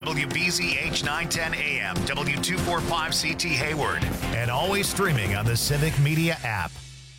WBZH 910 AM, W245CT Hayward, and always streaming on the Civic Media app.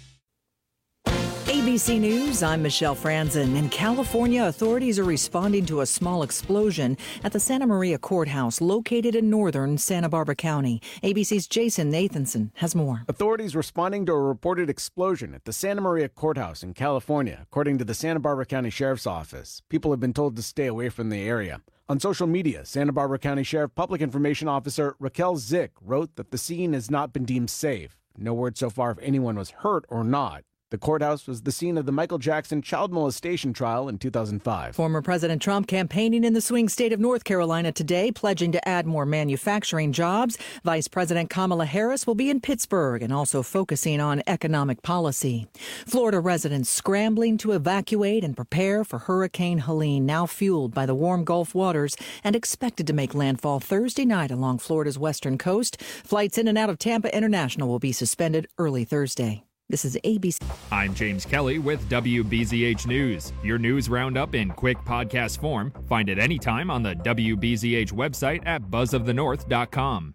ABC News, I'm Michelle Franzen. In California, authorities are responding to a small explosion at the Santa Maria Courthouse located in northern Santa Barbara County. ABC's Jason Nathanson has more. Authorities responding to a reported explosion at the Santa Maria Courthouse in California, according to the Santa Barbara County Sheriff's Office. People have been told to stay away from the area. On social media, Santa Barbara County Sheriff Public Information Officer Raquel Zick wrote that the scene has not been deemed safe. No word so far if anyone was hurt or not. The courthouse was the scene of the Michael Jackson child molestation trial in 2005. Former President Trump campaigning in the swing state of North Carolina today, pledging to add more manufacturing jobs. Vice President Kamala Harris will be in Pittsburgh and also focusing on economic policy. Florida residents scrambling to evacuate and prepare for Hurricane Helene, now fueled by the warm Gulf waters and expected to make landfall Thursday night along Florida's western coast. Flights in and out of Tampa International will be suspended early Thursday. This is ABC. I'm James Kelly with WBZH News. Your news roundup in quick podcast form. Find it anytime on the WBZH website at buzzofthenorth.com.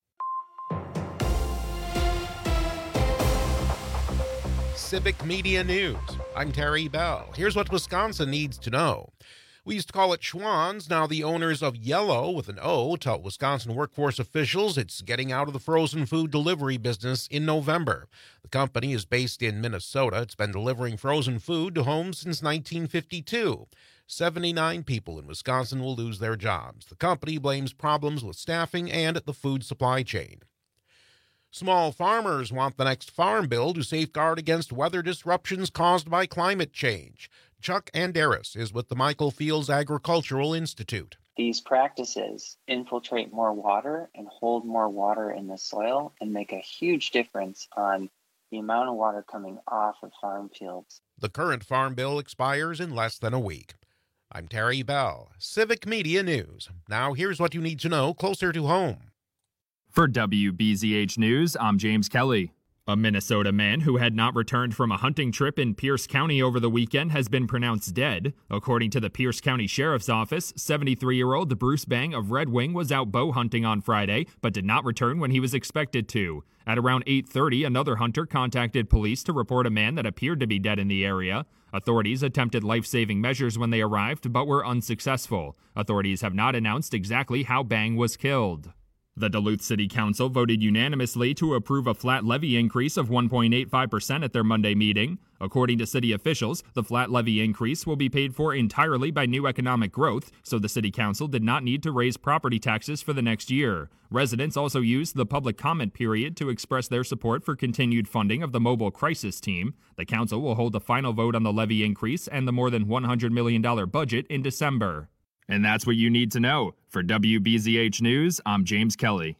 Civic Media News. I'm Terry Bell. Here's what Wisconsin needs to know. We used to call it Schwann's. Now the owners of Yellow with an O tell Wisconsin workforce officials it's getting out of the frozen food delivery business in November. The company is based in Minnesota. It's been delivering frozen food to homes since 1952. 79 people in Wisconsin will lose their jobs. The company blames problems with staffing and the food supply chain. Small farmers want the next farm bill to safeguard against weather disruptions caused by climate change. Chuck Anderis is with the Michael Fields Agricultural Institute. These practices infiltrate more water and hold more water in the soil and make a huge difference on the amount of water coming off of farm fields. The current farm bill expires in less than a week. I'm Terry Bell, Civic Media News. Now here's what you need to know closer to home. For WBZH News, I'm James Kelly. A Minnesota man who had not returned from a hunting trip in Pierce County over the weekend has been pronounced dead. According to the Pierce County Sheriff's Office, 73-year-old Bruce Bang of Red Wing was out bow hunting on Friday, but did not return when he was expected to. At around 8:30, another hunter contacted police to report a man that appeared to be dead in the area. Authorities attempted life-saving measures when they arrived, but were unsuccessful. Authorities have not announced exactly how Bang was killed. The Duluth City Council voted unanimously to approve a flat levy increase of 1.85% at their Monday meeting. According to city officials, the flat levy increase will be paid for entirely by new economic growth, so the City Council did not need to raise property taxes for the next year. Residents also used the public comment period to express their support for continued funding of the mobile crisis team. The council will hold the final vote on the levy increase and the more than $100 million budget in December. And that's what you need to know. For WBZH News, I'm James Kelly.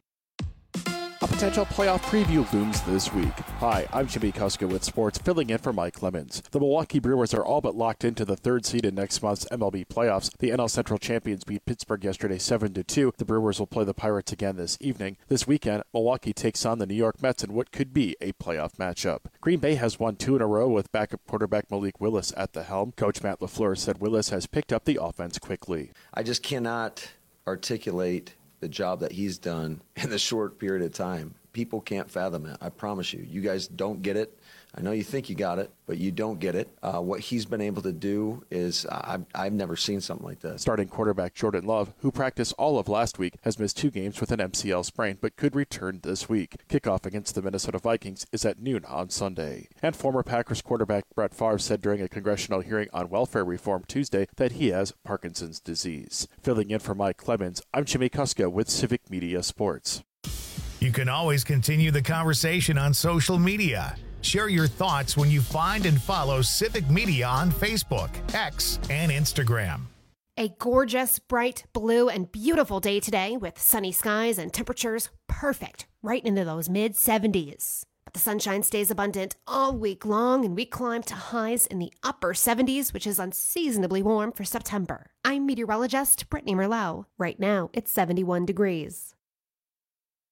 A potential playoff preview looms this week. Hi, I'm Jimmy Kuska with sports, filling in for Mike Lemons. The Milwaukee Brewers are all but locked into the third seed in next month's MLB playoffs. The NL Central champions beat Pittsburgh yesterday 7-2. The Brewers will play the Pirates again this evening. This weekend, Milwaukee takes on the New York Mets in what could be a playoff matchup. Green Bay has won 2 in a row with backup quarterback Malik Willis at the helm. Coach Matt LaFleur said Willis has picked up the offense quickly. I just cannot articulate the job that he's done in the short period of time. People can't fathom it. I promise you. You guys don't get it. I know you think you got it, but you don't get it. What he's been able to do is I've never seen something like that. Starting quarterback Jordan Love, who practiced all of last week, has missed 2 games with an MCL sprain, but could return this week. Kickoff against the Minnesota Vikings is at noon on Sunday. And former Packers quarterback Brett Favre said during a congressional hearing on welfare reform Tuesday that he has Parkinson's disease. Filling in for Mike Clemens, I'm Jimmy Kuska with Civic Media Sports. You can always continue the conversation on social media. Share your thoughts when you find and follow Civic Media on Facebook, X, and Instagram. A gorgeous, bright blue and beautiful day today with sunny skies and temperatures perfect right into those mid-70s. But the sunshine stays abundant all week long and we climb to highs in the upper 70s, which is unseasonably warm for September. I'm meteorologist Brittany Merlot. Right now, it's 71 degrees.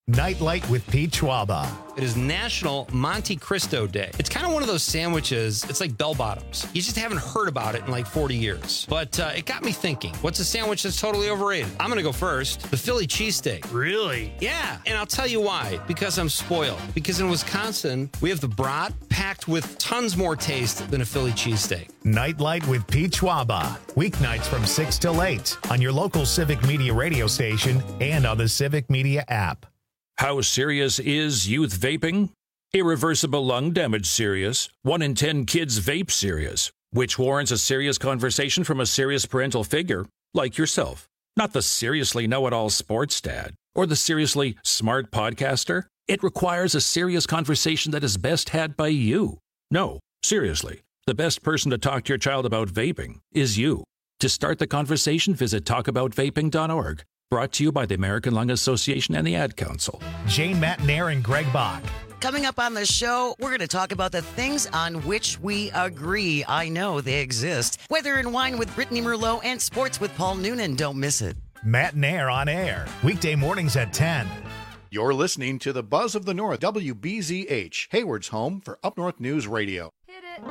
Nightlight with Pete Schwaba. It is National Monte Cristo Day. It's kind of one of those sandwiches, it's like bell bottoms. You just haven't heard about it in like 40 years. But it got me thinking, what's a sandwich that's totally overrated? I'm going to go first. The Philly cheesesteak. Really? Yeah, and I'll tell you why. Because I'm spoiled. Because in Wisconsin, we have the brat packed with tons more taste than a Philly cheesesteak. Nightlight with Pete Schwaba. Weeknights from 6 till 8 on your local Civic Media radio station and on the Civic Media app. How serious is youth vaping? Irreversible lung damage serious. 1 in 10 kids vape serious, which warrants a serious conversation from a serious parental figure like yourself. Not the seriously know-it-all sports dad or the seriously smart podcaster. It requires a serious conversation that is best had by you. No, seriously, the best person to talk to your child about vaping is you. To start the conversation, visit talkaboutvaping.org. Brought to you by the American Lung Association and the Ad Council. Jane Matnair and Greg Bach. Coming up on the show, we're going to talk about the things on which we agree. I know they exist. Weather and Wine with Brittany Merlot and Sports with Paul Noonan. Don't miss it. Matnair on air. Weekday mornings at 10. You're listening to the Buzz of the North, WBZH, Hayward's home for Up North News Radio. Hit it.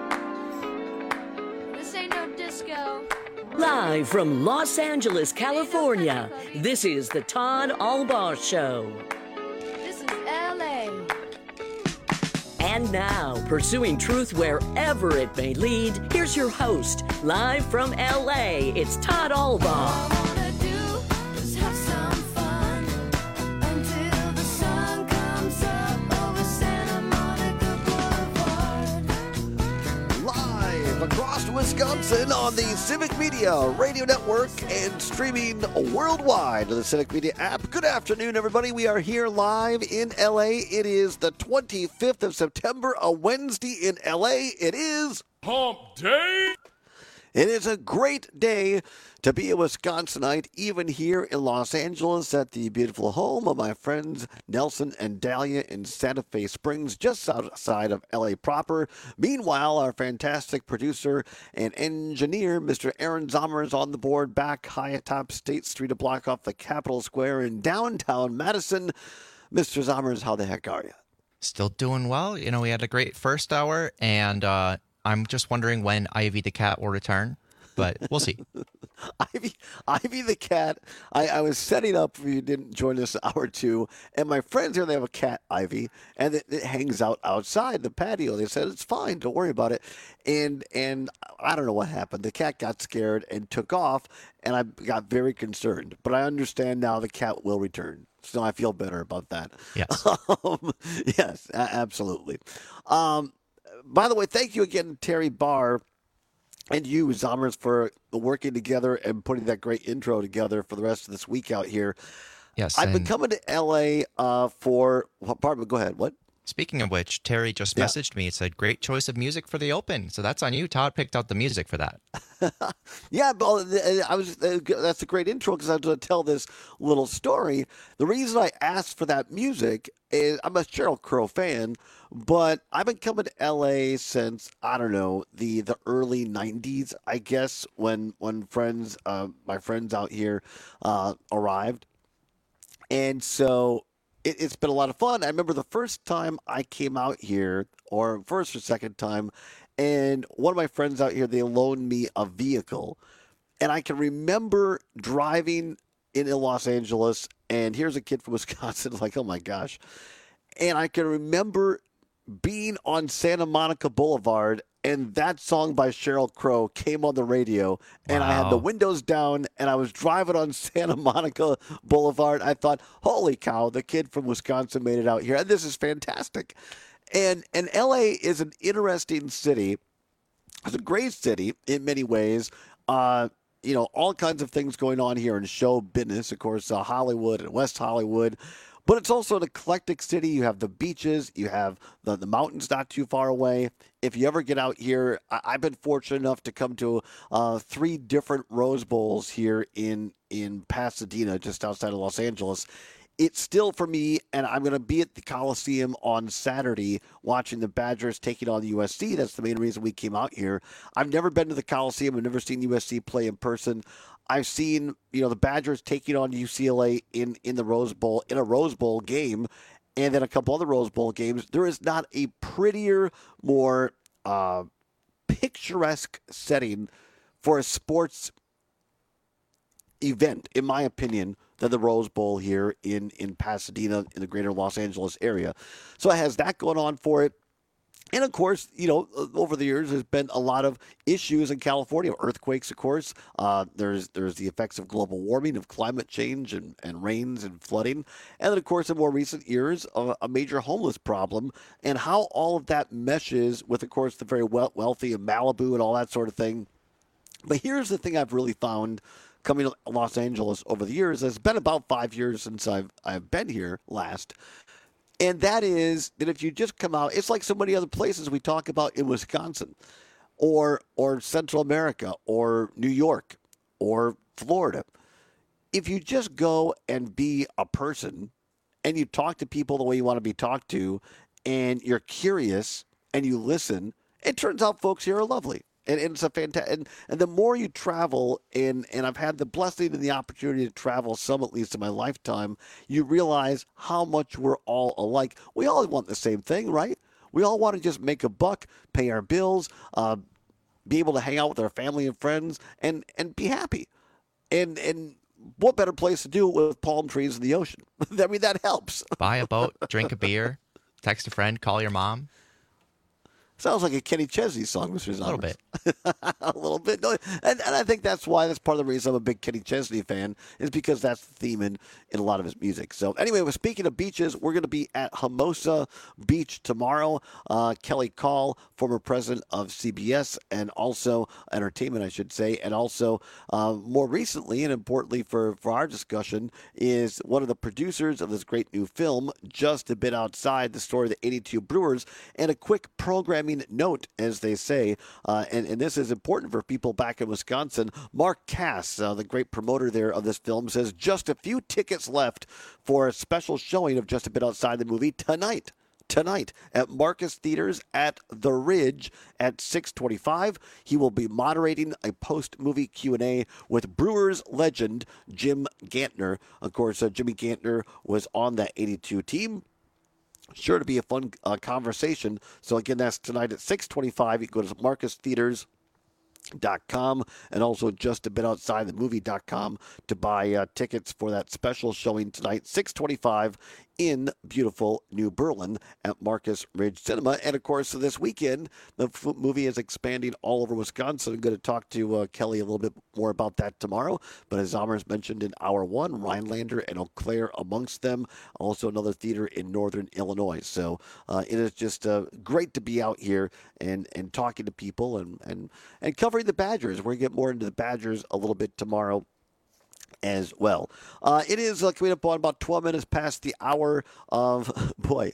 This ain't no disco. Live from Los Angeles, California, this is the Todd Albaugh Show. This is L.A. And now, pursuing truth wherever it may lead, here's your host, live from L.A., it's Todd Albaugh. Across Wisconsin on the Civic Media Radio Network and streaming worldwide to the Civic Media app. Good afternoon, everybody. We are here live in L.A. It is the 25th of September, a Wednesday in L.A. It is Hump Day. It is a great day to be a Wisconsinite, even here in Los Angeles at the beautiful home of my friends Nelson and Dahlia in Santa Fe Springs, just outside of L.A. proper. Meanwhile, our fantastic producer and engineer, Mr. Aaron Zomer, is on the board back high atop State Street, a block off the Capitol Square in downtown Madison. Mr. Zomers, how the heck are you? Still doing well. You know, we had a great first hour, and I'm just wondering when Ivy the cat will return, but we'll see. Ivy the cat. I was setting up if you didn't join us hour two, and my friends here, they have a cat, Ivy, and it hangs out outside the patio. They said, it's fine, don't worry about it. And I don't know what happened. The cat got scared and took off, and I got very concerned. But I understand now the cat will return. So I feel better about that. Yes. Yes, absolutely. By the way, thank you again, Terry Barr, and you, Zomers, for working together and putting that great intro together for the rest of this week out here. Yes. I've been coming to L.A. Go ahead. What? Speaking of which, Terry just messaged me. It said, great choice of music for the Open. So that's on you. Todd picked out the music for that. Yeah, but that's a great intro because I was going to tell this little story. The reason I asked for that music is I'm a Sheryl Crow fan, but I've been coming to L.A. since, I don't know, the early 90s, I guess, when my friends out here arrived. And so it's been a lot of fun. I remember the first time I came out here, or first or second time, and one of my friends out here, they loaned me a vehicle. And I can remember driving in Los Angeles, and here's a kid from Wisconsin, like, oh my gosh. And I can remember being on Santa Monica Boulevard, and that song by Sheryl Crow came on the radio, and I had the windows down, and I was driving on Santa Monica Boulevard. I thought, holy cow, the kid from Wisconsin made it out here, and this is fantastic. And L.A. is an interesting city. It's a great city in many ways. All kinds of things going on here in show business, of course, Hollywood and West Hollywood. But it's also an eclectic city. You have the beaches. You have the mountains not too far away. If you ever get out here, I've been fortunate enough to come to 3 different Rose Bowls here in Pasadena, just outside of Los Angeles. It's still for me, and I'm going to be at the Coliseum on Saturday watching the Badgers taking on the USC. That's the main reason we came out here. I've never been to the Coliseum. I've never seen USC play in person. I've seen, the Badgers taking on UCLA in the Rose Bowl, in a Rose Bowl game, and then a couple other Rose Bowl games. There is not a prettier, more picturesque setting for a sports event, in my opinion, than the Rose Bowl here in Pasadena, in the greater Los Angeles area. So it has that going on for it. And, of course, over the years, there's been a lot of issues in California. Earthquakes, of course. There's the effects of global warming, of climate change, and rains and flooding. And then, of course, in more recent years, a major homeless problem. And how all of that meshes with, of course, the very wealthy of Malibu and all that sort of thing. But here's the thing I've really found coming to Los Angeles over the years. It's been about 5 years since I've been here last. And that is that if you just come out, it's like so many other places we talk about in Wisconsin or Central America or New York or Florida. If you just go and be a person and you talk to people the way you want to be talked to and you're curious and you listen, it turns out folks here are lovely. And it's a fantastic, and the more you travel, and I've had the blessing and the opportunity to travel some, at least in my lifetime, you realize how much we're all alike. We all want the same thing, right? We all want to just make a buck, pay our bills, be able to hang out with our family and friends, and be happy. And what better place to do it with palm trees in the ocean? I mean, that helps. Buy a boat, drink a beer, text a friend, call your mom. Sounds like a Kenny Chesney song, Mr. Zombers. A little bit. A little bit. No, and I think that's part of the reason I'm a big Kenny Chesney fan, is because that's the theme in a lot of his music. So anyway, speaking of beaches, we're going to be at Hermosa Beach tomorrow. Kelly Call, former president of CBS and also Entertainment, I should say, and also more recently and importantly for our discussion is one of the producers of this great new film, Just a Bit Outside, the story of the 82 Brewers, and a quick programming note, as they say, and this is important for people back in Wisconsin. Mark Cass, the great promoter there of this film, says just a few tickets left for a special showing of Just a Bit Outside the movie tonight at Marcus Theaters at The Ridge at 6:25. He will be moderating a post-movie Q&A with Brewers legend Jim Gantner. Of course, Jimmy Gantner was on that 82 team. Sure to be a fun conversation. So again, that's tonight at 6:25. You can go to marcustheaters.com and also justabitoutsidethemovie.com to buy tickets for that special showing tonight, 6:25 in beautiful New Berlin at Marcus Ridge Cinema. And of course, this weekend, the movie is expanding all over Wisconsin. I'm going to talk to Kelly a little bit more about that tomorrow. But as Zommers mentioned in Hour 1, Rhinelander and Eau Claire amongst them. Also another theater in northern Illinois. So it is just great to be out here and talking to people and covering the Badgers. We're going to get more into the Badgers a little bit tomorrow as well. It is coming up on about 12 minutes past the hour of, boy,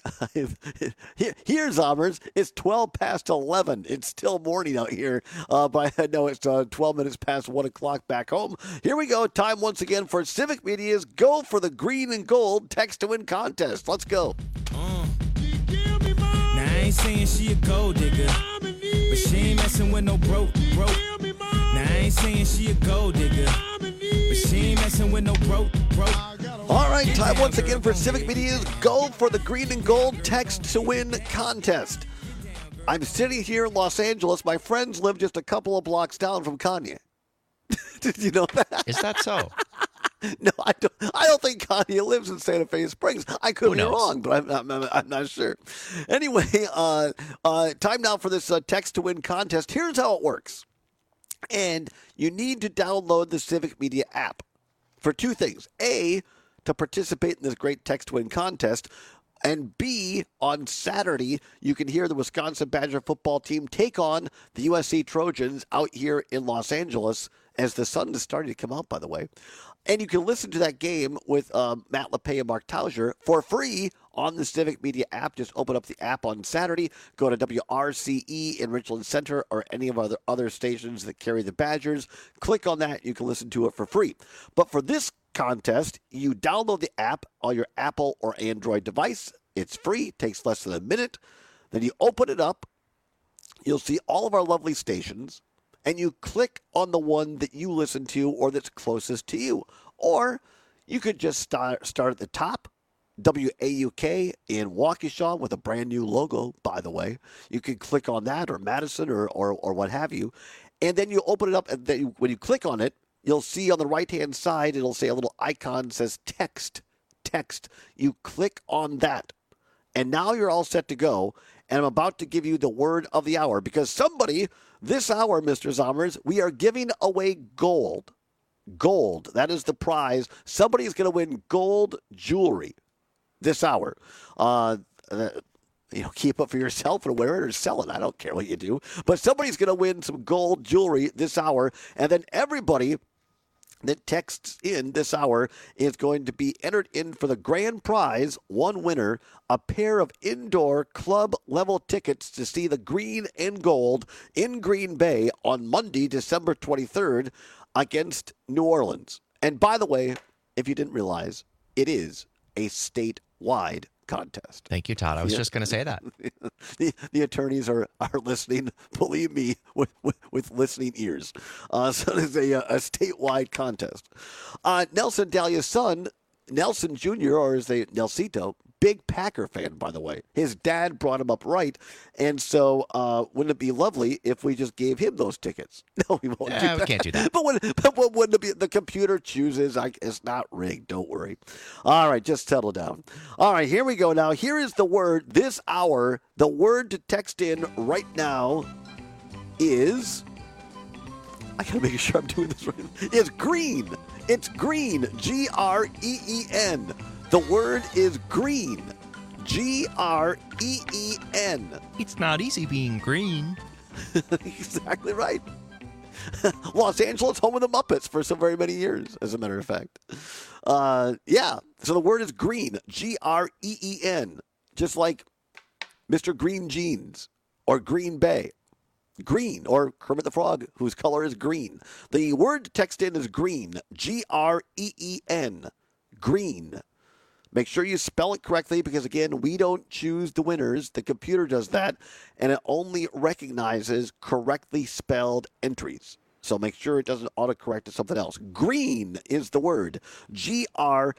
here's Zommers. It's 12 past 11. It's still morning out here, but I know it's 12 minutes past 1 o'clock back home. Here we go. Time once again for Civic Media's Go for the Green and Gold Text to Win contest. Let's go. Now, I ain't saying she a gold digger, but she ain't messing with no broke. Now, I ain't saying she a gold digger, but she ain't messing with no broke. All right, time once again for Civic Media's Go for the Green and Gold Text to Win contest. I'm sitting here in Los Angeles. My friends live just a couple of blocks down from Kanye. Did you know that? Is that so? No, I don't think Kanye lives in Santa Fe Springs. I could be wrong, but I'm not sure. Anyway, time now for this Text to Win contest. Here's how it works. And you need to download the Civic Media app for two things. A, to participate in this great Text to Win contest. And B, on Saturday, you can hear the Wisconsin Badger football team take on the USC Trojans out here in Los Angeles as the sun is starting to come out, by the way. And you can listen to that game with Matt LePay and Mark Tauser for free on the Civic Media app. Just open up the app on Saturday, go to WRCE in Richland Center or any of our other stations that carry the Badgers. Click on that. You can listen to it for free. But for this contest, you download the app on your Apple or Android device. It's free. It takes less than a minute. Then you open it up. You'll see all of our lovely stations. and you click on the one that you listen to or that's closest to you. Or you could just start at the top, WAUK in Waukesha with a brand new logo, by the way. You can click on that, or Madison, or what have you. And then you open it up, and then when you click on it, you'll see on the right-hand side, it'll say a little icon that says text. Text. You click on that. And now you're all set to go. And I'm about to give you the word of the hour, because somebody, this hour, Mr. Zommers, we are giving away gold. Gold. That is the prize. Somebody's going to win gold jewelry this hour. Keep it for yourself and wear it or sell it. I don't care what you do. But somebody's going to win some gold jewelry this hour. And then everybody that texts in this hour is going to be entered in for the grand prize, one winner, a pair of indoor club-level tickets to see the Green and Gold in Green Bay on Monday, December 23rd against New Orleans. And by the way, if you didn't realize, it is a statewide contest. Thank you, Todd. I was just going to say that. The attorneys are listening, believe me, with listening ears. So it is a statewide contest. Nelson Dahlia's son, Nelson Jr., or as they Nelsito, big Packer fan, by the way. His dad brought him up right, and so wouldn't it be lovely if we just gave him those tickets? No, we won't do that. We can't do that. But wouldn't it be, the computer chooses, it's not rigged, don't worry. All right, just settle down. All right, here we go now. Here is the word this hour. The word to text in right now is, I got to make sure I'm doing this right, is green. It's green, Green. The word is green. Green. It's not easy being green. Exactly right. Los Angeles, home of the Muppets for so very many years, as a matter of fact. Yeah, so the word is green. Green. Just like Mr. Green Jeans or Green Bay. Green, or Kermit the Frog, whose color is green. The word to text in is green. Green. Green. Make sure you spell it correctly because, again, we don't choose the winners. The computer does that, and it only recognizes correctly spelled entries. So make sure it doesn't autocorrect to something else. Green is the word. Green.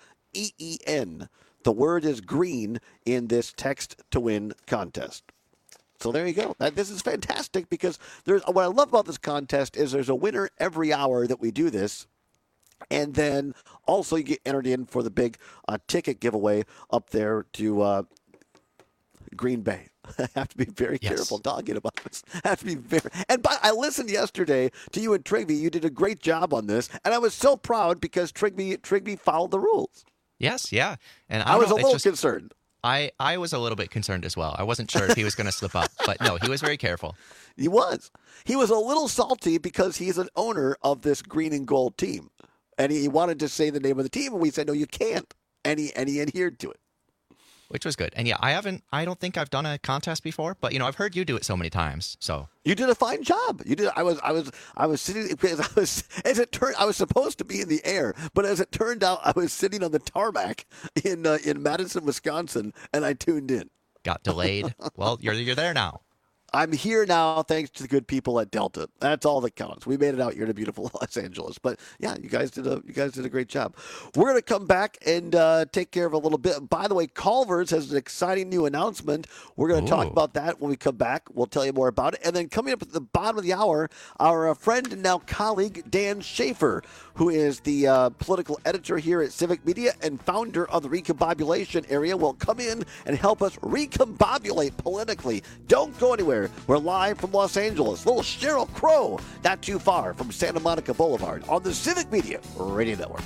The word is green in this Text to Win contest. So there you go. This is fantastic because what I love about this contest is there's a winner every hour that we do this. And then also you get entered in for the big ticket giveaway up there to Green Bay. I have to be very careful talking about this. I have to be very. And I listened yesterday to you and Trigby. You did a great job on this, and I was so proud because Trigby followed the rules. Yes, yeah. And I was a little concerned. I was a little bit concerned as well. I wasn't sure if he was going to slip up, but no, he was very careful. He was. He was a little salty because he's an owner of this green and gold team. And he wanted to say the name of the team, and we said, no, you can't. And he adhered to it. Which was good. And yeah, I don't think I've done a contest before, but I've heard you do it so many times. So you did a fine job. You did. I was sitting because I was supposed to be in the air, but as it turned out, I was sitting on the tarmac in Madison, Wisconsin, and I tuned in. Got delayed. Well, you're there now. I'm here now thanks to the good people at Delta. That's all that counts. We made it out here to beautiful Los Angeles. But yeah, you guys did a great job. We're going to come back and take care of a little bit. By the way, Culver's has an exciting new announcement. We're going to talk about that when we come back. We'll tell you more about it. And then coming up at the bottom of the hour, our friend and now colleague Dan Schaefer, who is the political editor here at Civic Media and founder of the Recombobulation Area, will come in and help us recombobulate politically. Don't go anywhere. We're live from Los Angeles. Little Sheryl Crow, not too far from Santa Monica Boulevard on the Civic Media Radio Network.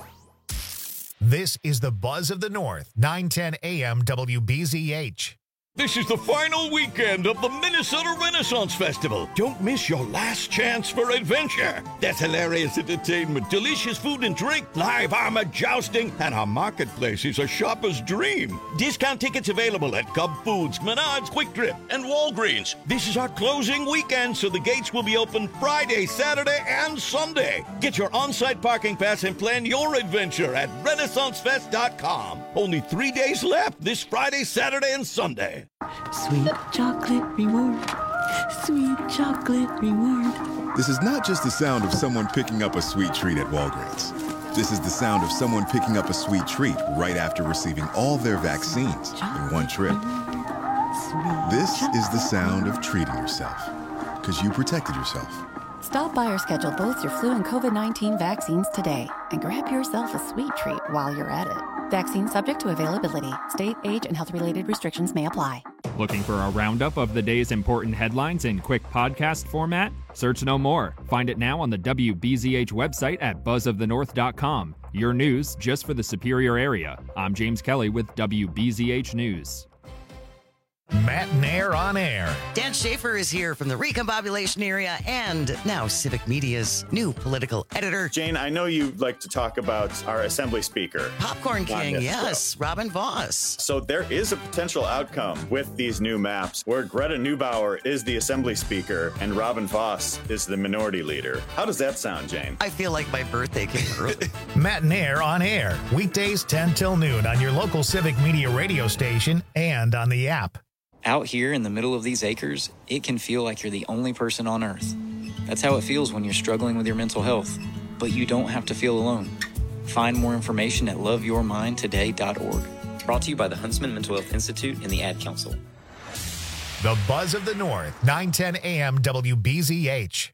This is the Buzz of the North, 910 AM WBZH. This is the final weekend of the Minnesota Renaissance Festival. Don't miss your last chance for adventure. There's hilarious entertainment, delicious food and drink, live armor jousting, and our marketplace is a shopper's dream. Discount tickets available at Cub Foods, Menards, Quick Trip, and Walgreens. This is our closing weekend, so the gates will be open Friday, Saturday, and Sunday. Get your on-site parking pass and plan your adventure at RenaissanceFest.com. Only 3 days left this Friday, Saturday, and Sunday. Sweet chocolate reward. Sweet chocolate reward. This is not just the sound of someone picking up a sweet treat at Walgreens. This is the sound of someone picking up a sweet treat right after receiving all their vaccines in one trip. This is the sound of treating yourself, because you protected yourself. Stop by or schedule both your flu and COVID-19 vaccines today and grab yourself a sweet treat while you're at it. Vaccine subject to availability. State, age, and health-related restrictions may apply. Looking for a roundup of the day's important headlines in quick podcast format? Search no more. Find it now on the WBZH website at buzzofthenorth.com. Your news just for the Superior area. I'm James Kelly with WBZH News. Matt and Air on Air. Dan Schaefer is here from the Recombobulation area and now Civic Media's new political editor. Jane, I know you like to talk about our Assembly Speaker. Popcorn King, yes, Robin Voss. So there is a potential outcome with these new maps where Greta Neubauer is the Assembly Speaker and Robin Voss is the Minority Leader. How does that sound, Jane? I feel like my birthday came early. Matt and Air on Air. Weekdays 10 till noon on your local Civic Media radio station and on the app. Out here in the middle of these acres, it can feel like you're the only person on Earth. That's how it feels when you're struggling with your mental health. But you don't have to feel alone. Find more information at loveyourmindtoday.org. Brought to you by the Huntsman Mental Health Institute and the Ad Council. The Buzz of the North, 910 AM WBZH.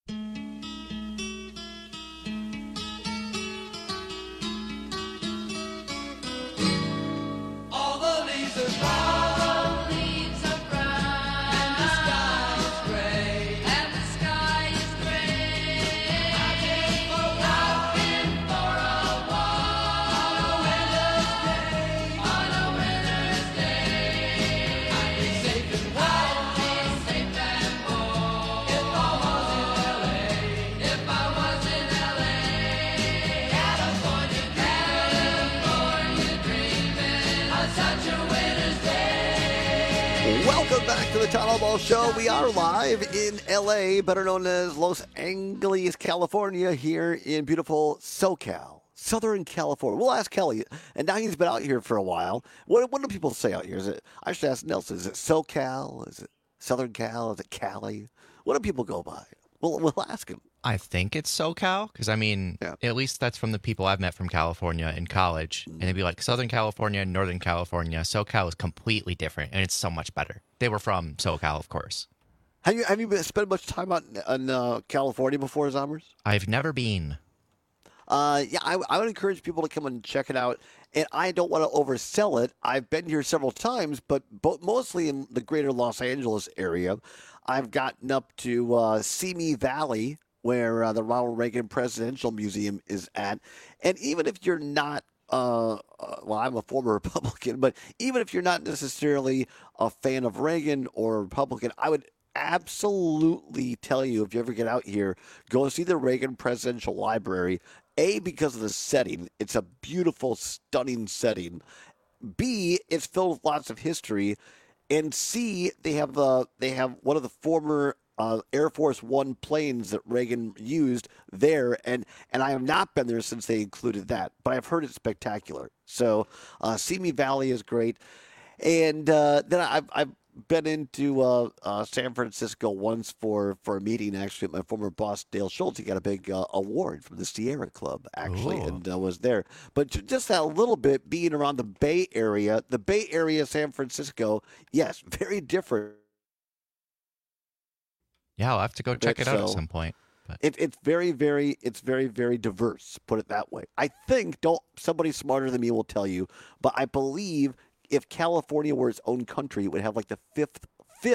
Welcome back to the Todd Albaugh Show. We are live in L.A., better known as Los Angeles, California, here in beautiful SoCal, Southern California. We'll ask Kelly, and now he's been out here for a while. What do people say out here? Is it? I should ask Nelson. Is it SoCal? Is it Southern Cal? Is it Cali? What do people go by? We'll ask him. I think it's SoCal, because, I mean, at least that's from the people I've met from California in college. And they'd be like, Southern California and Northern California. SoCal is completely different, and it's so much better. They were from SoCal, of course. Have you spent much time out in California before, Zombers? I've never been. I would encourage people to come and check it out. And I don't want to oversell it. I've been here several times, but mostly in the greater Los Angeles area. I've gotten up to Simi Valley, where the Ronald Reagan Presidential Museum is at. And even if you're not, well, I'm a former Republican, but even if you're not necessarily a fan of Reagan or a Republican, I would absolutely tell you, if you ever get out here, go see the Reagan Presidential Library. A, because of the setting. It's a beautiful, stunning setting. B, it's filled with lots of history. And C, they have one of the former Air Force One planes that Reagan used there, and I have not been there since they included that, but I've heard it's spectacular. So Simi Valley is great, and then I've been into San Francisco once for a meeting, actually, with my former boss, Dale Schultz. He got a big award from the Sierra Club, actually, and was there. But just that little bit being around the Bay Area, San Francisco, yes, very different. Yeah, I'll have to go check it out at some point. But it's very, very diverse, put it that way. I think, somebody smarter than me will tell you, but I believe if California were its own country, it would have like the fifth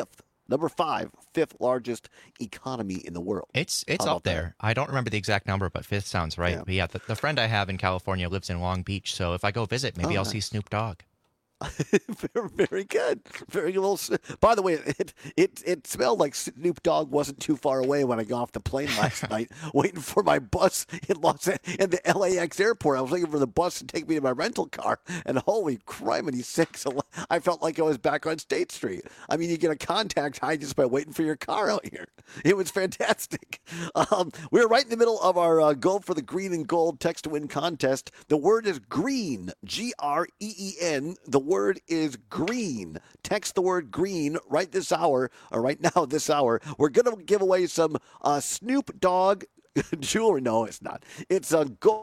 largest economy in the world. It's up there. I don't remember the exact number, but fifth sounds right. Yeah. But yeah, the friend I have in California lives in Long Beach, so if I go visit, maybe I'll see Snoop Dogg. Very good. Very little. By the way, it smelled like Snoop Dogg wasn't too far away when I got off the plane last night, waiting for my bus in the LAX airport. I was waiting for the bus to take me to my rental car, and holy criminy sakes, I felt like I was back on State Street. I mean, you get a contact high just by waiting for your car out here. It was fantastic. We're right in the middle of our Go for the Green and Gold text to win contest. The word is green, Green. The word is green. Text the word green right this hour, or right now this hour. We're going to give away some Snoop Dogg jewelry. No, it's not. It's a gold.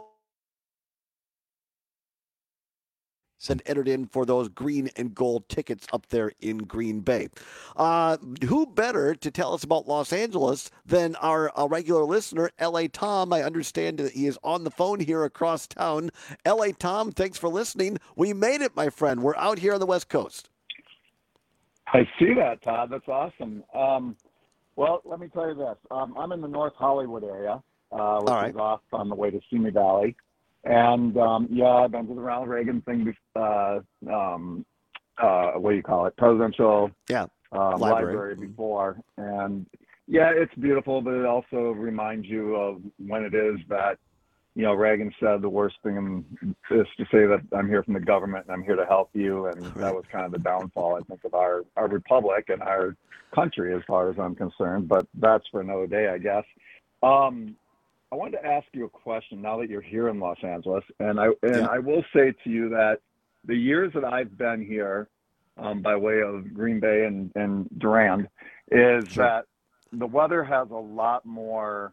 And entered in for those green and gold tickets up there in Green Bay. Who better to tell us about Los Angeles than our regular listener, L.A. Tom? I understand that he is on the phone here across town. L.A. Tom, thanks for listening. We made it, my friend. We're out here on the West Coast. I see that, Todd. That's awesome. Well, let me tell you this. I'm in the North Hollywood area, which is off on the way to Simi Valley. And, I've been to the Ronald Reagan thing, what do you call it, presidential library before. And, it's beautiful, but it also reminds you of when it is that, Reagan said the worst thing is to say that I'm here from the government and I'm here to help you. And that was kind of the downfall, I think, of our republic and our country as far as I'm concerned. But that's for another day, I guess. I wanted to ask you a question now that you're here in Los Angeles, and I will say to you that the years that I've been here, by way of Green Bay and Durand, is that the weather has a lot more.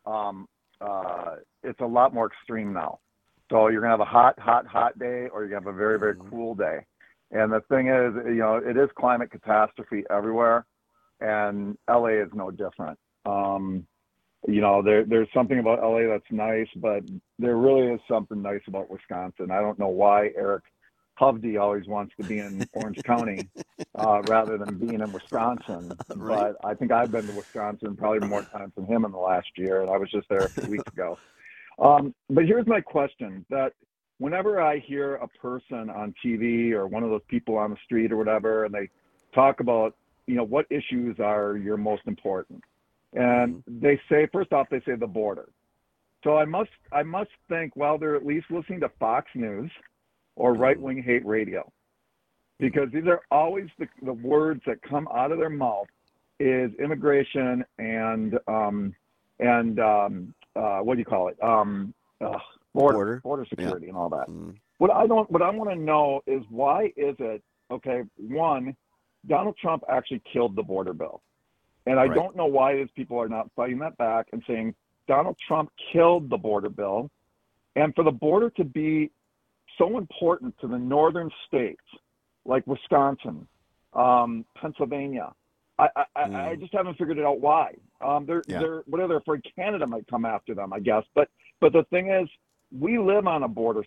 It's a lot more extreme now. So you're gonna have a hot day, or you're gonna have a very, very cool day. And the thing is, it is climate catastrophe everywhere, and LA is no different. There's something about LA that's nice, but there really is something nice about Wisconsin. I don't know why Eric Hovde always wants to be in Orange County rather than being in Wisconsin. Right. But I think I've been to Wisconsin probably more times than him in the last year, and I was just there a few weeks ago. But here's my question, that whenever I hear a person on TV or one of those people on the street or whatever, and they talk about, what issues are your most important? And they say, first off, they say the border. So I must think, well, they're at least listening to Fox News or right-wing hate radio, because these are always the words that come out of their mouth is immigration and what do you call it? Border security and all that. What I want to know is, why is it, one, Donald Trump actually killed the border bill. And I don't know why these people are not fighting that back and saying Donald Trump killed the border bill. And for the border to be so important to the northern states like Wisconsin, Pennsylvania, I just haven't figured it out why. They're afraid Canada might come after them, I guess. But the thing is, we live on a border.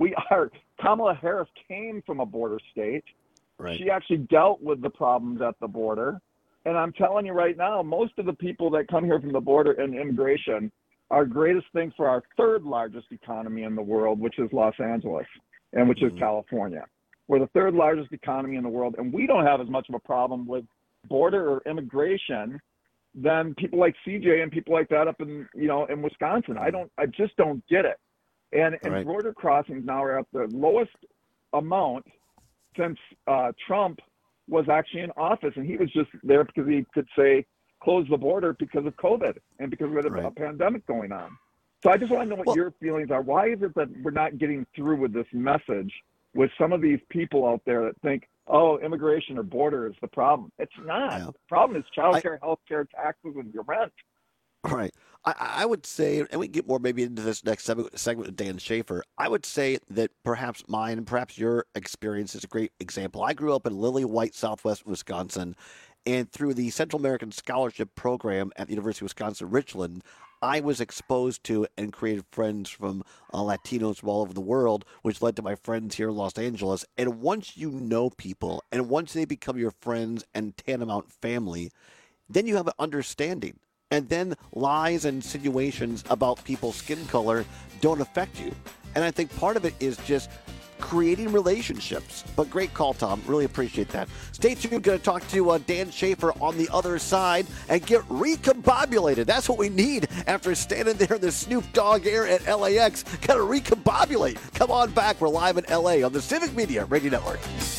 Kamala Harris came from a border state. Right. She actually dealt with the problems at the border. And I'm telling you right now, most of the people that come here from the border and immigration, our greatest thing for our third largest economy in the world, which is Los Angeles, and which is California. We're the third largest economy in the world, and we don't have as much of a problem with border or immigration than people like CJ and people like that up in Wisconsin. I just don't get it. And border crossings now are at the lowest amount since Trump was actually in office, and he was just there because he could say close the border because of COVID and because we had a pandemic going on. So I just want to know what your feelings are. Why is it that we're not getting through with this message with some of these people out there that think, oh, immigration or border is the problem? It's not. The problem is childcare, healthcare, taxes, and your rent. Right. I would say, and we can get more maybe into this next segment with Dan Schaefer, I would say that perhaps mine and perhaps your experience is a great example. I grew up in Lily White, Southwest Wisconsin, and through the Central American Scholarship Program at the University of Wisconsin-Richland, I was exposed to and created friends from Latinos from all over the world, which led to my friends here in Los Angeles. And once you know people, and once they become your friends and tantamount family, then you have an understanding. And then lies and insinuations about people's skin color don't affect you. And I think part of it is just creating relationships. But great call, Tom. Really appreciate that. Stay tuned. Going to talk to Dan Schaefer on the other side and get recombobulated. That's what we need after standing there in the Snoop Dogg air at LAX. Got to recombobulate. Come on back. We're live in LA on the Civic Media Radio Network.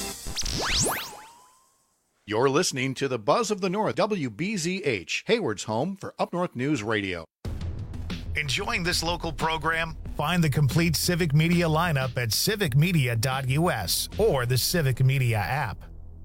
You're listening to the Buzz of the North, WBZH, Hayward's home for Up North News Radio. Enjoying this local program? Find the complete Civic Media lineup at civicmedia.us or the Civic Media app.